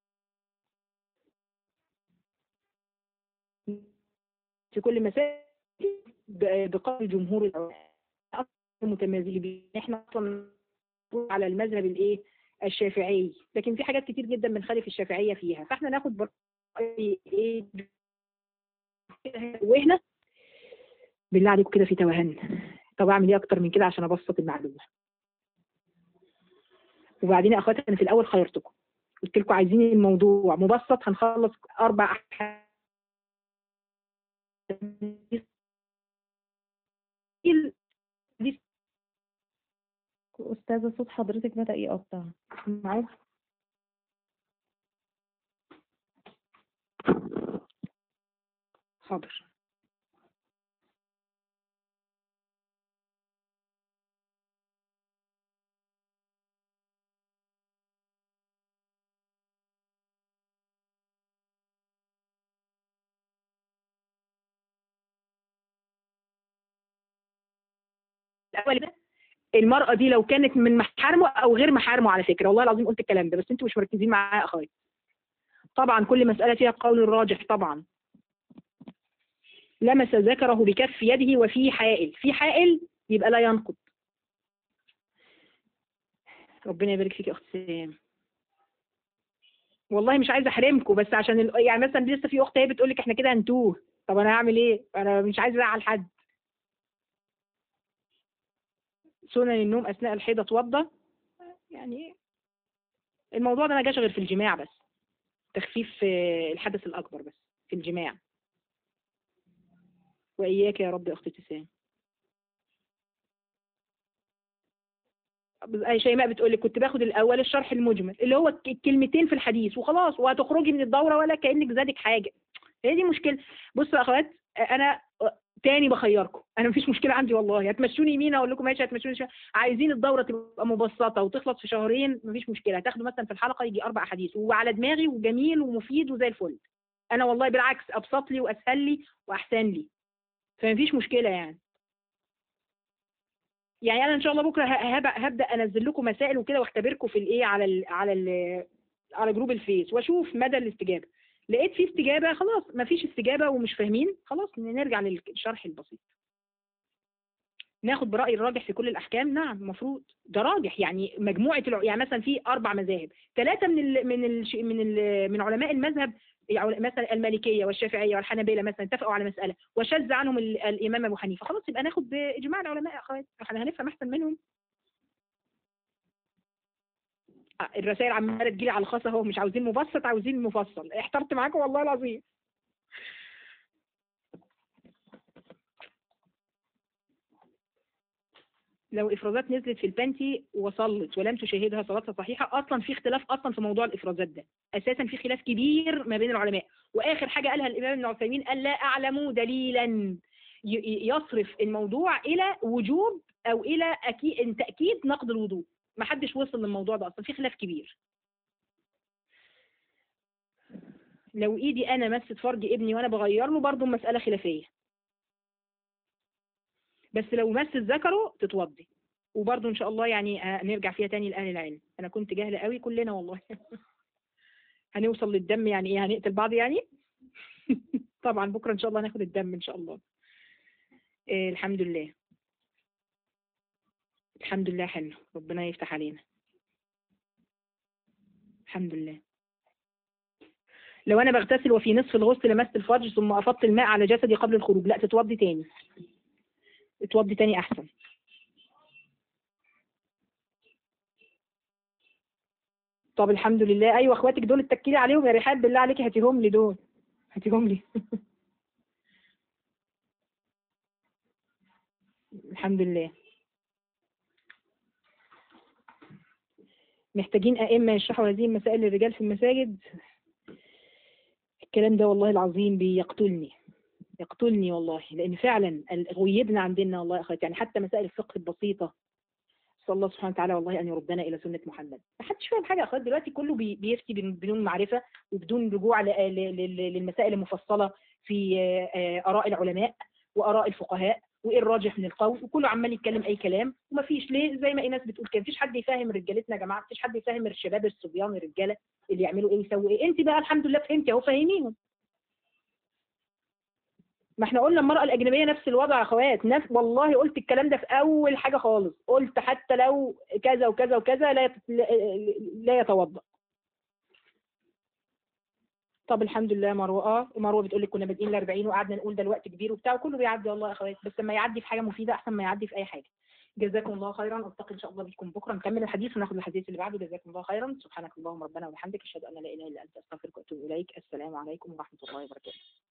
Speaker 1: في كل مسائل بقول جمهور العلماء متماثلين. احنا اصلا على المذهب الايه الشافعي، لكن في حاجات كتير جدا بنخالف الشافعيه فيها، فاحنا ناخد برأي ايه. وهنا بالله عليكم كده في توهان. طب اعمل ايه اكتر من كده عشان ابسط المعلومه؟ وبعدين يا اخواتي انا في الاول خيرتكم، قلت لكم عايزين الموضوع مبسط، هنخلص 4
Speaker 2: أستاذة صوت حضرتك بدأ يقطع.
Speaker 1: معاك. حاضر. الأول المرأة دي لو كانت من محارمه أو غير محارمه، على فكرة والله العظيم قلت الكلام ده بس انتوا مش مركزين معايا يا أخواتي. طبعا كل مسألة فيها قول الراجح. طبعا لمس ذكره بكف يده وفي حائل، في حائل يبقى لا ينقض. ربنا يبارك فيك يا أخت سام. والله مش عايزة أحرمكم بس عشان يعني مثلا لسه في أخت هي بتقول لك إحنا كده هنتوه. طب أنا هعمل إيه؟ أنا مش عايزة أزعل حد. سنن النوم أثناء الحيض اتوضى. يعني الموضوع ده ما جاش غير في الجماع بس، تخفيف الحدث الأكبر بس. في الجماع. وإياك يا رب يا أختي ابتسام. أي شيماء بتقول لك كنت باخد الأول الشرح المجمل اللي هو الكلمتين في الحديث وخلاص، وهتخرجي من الدورة ولا كأنك زادك حاجة. هي دي مشكلة. بصوا يا أخوات، أنا تاني بخيركم، أنا مفيش مشكلة عندي والله، هتمشوني يمين أقول لكم ماشي، هتمشوني شوية. عايزين الدورة تبقى مبسطة وتخلص في شهرين، مفيش مشكلة. هتاخدوا مثلا في الحلقة يجي 4 أحاديث وعلى دماغي وجميل ومفيد وزي الفل. أنا والله بالعكس أبسط لي وأسهل لي وأحسن لي، فمفيش مشكلة يعني. يعني انا ان شاء الله بكره هبدا انزل لكم مسائل وكده واختبركم في الايه على جروب الفيس واشوف مدى الاستجابه. لقيت في استجابه خلاص، ما فيش استجابه ومش فاهمين خلاص نرجع للشرح البسيط. ناخد براي الراجح في كل الاحكام، نعم المفروض ده راجح. يعني مجموعه يعني مثلا في 4 مذاهب، 3 من علماء المذهب، يعني مثلا المالكيه والشافعيه والحنابلة مثلا اتفقوا على مساله وشذ عنهم الامام ابو حنيفه، خلاص يبقى ناخد باجماع العلماء يا اخوات، احنا هنفهم احسن منهم. الرسائل عماله تجيلي على الخاص اهو، مش عاوزين مبسط عاوزين مفصل، احترت معاكم والله العظيم. لو افرازات نزلت في البانتي وصلت ولم تشاهدها صلاتها صحيحه، اصلا في اختلاف اصلا في موضوع الافرازات ده، اساسا في خلاف كبير ما بين العلماء. واخر حاجه قالها الامام ابن عثيمين قال لا اعلم دليلا يصرف الموضوع الى وجوب او الى تاكيد نقض الوضوء. ما حدش وصل للموضوع ده اصلا، في خلاف كبير. لو ايدي انا مست فرج ابني وانا بغير له برضه مساله خلافيه، بس لو مست ذكره تتوضي. وبرضه ان شاء الله يعني نرجع فيها تاني لاهل العلم، انا كنت جاهله قوي كلنا والله. هنوصل للدم يعني ايه، هنقتل بعض يعني. طبعا بكره ان شاء الله هناخد الدم ان شاء الله. إيه الحمد لله. الحمد لله حلو، ربنا يفتح علينا. الحمد لله. لو انا بغتسل وفي نصف الغسل لمست الفرج ثم افضت الماء على جسدي قبل الخروج، لا تتوضي تاني، تتوضي تاني احسن. طب الحمد لله. ايوه اخواتك دول اتكلي عليهم يا رحاب، بالله عليكي هاتيهم لي دول، هاتيهم لي. الحمد لله. محتاجين ائمه يشرحوا هذه المسائل للرجال في المساجد. الكلام ده والله العظيم بيقتلني، يقتلني والله، لان فعلا غيبنا عندنا والله يا اخواتي. يعني حتى مسائل الفقه البسيطه، صلى الله سبحانه وتعالى والله ان يردنا الى سنه محمد. ما حدش فاهم حاجه يا اخوات دلوقتي، كله بيفتي بدون معرفه وبدون رجوع للمسائل المفصله في اراء العلماء واراء الفقهاء وايه الراجح من القول، وكله عمال يتكلم اي كلام وما فيش. ليه؟ زي ما ايناس بتقول كده، مفيش حد يفهم رجالتنا يا جماعه، مفيش حد يفهم الشباب الصبيان الرجاله اللي يعملوا ايه ويسووا ايه. انت بقى الحمد لله فهمتي اهو، فاهميهم. ما احنا قلنا المرأة الأجنبية نفس الوضع يا أخوات، نفس والله، قلت الكلام ده في أول حاجة خالص، قلت حتى لو كذا وكذا وكذا لا يتوضأ. طب الحمد لله. مروة بتقول لك كنا بادئين ال 40 وقعدنا نقول ده الوقت كبير وبتاع، وكله بيعدي والله يا أخوات، بس لما يعدي في حاجة مفيدة أحسن ما يعدي في أي حاجة. جزاكم الله خيرا، ألتقي إن شاء الله بكم بكرة نكمل الحديث وناخد الحديث اللي بعده. جزاكم الله خيرا، سبحانك اللهم ربنا وبحمدك، أشهد أن لا إله إلا أنت، أستغفرك وأتوب إليك. السلام عليكم ورحمة الله وبركاته.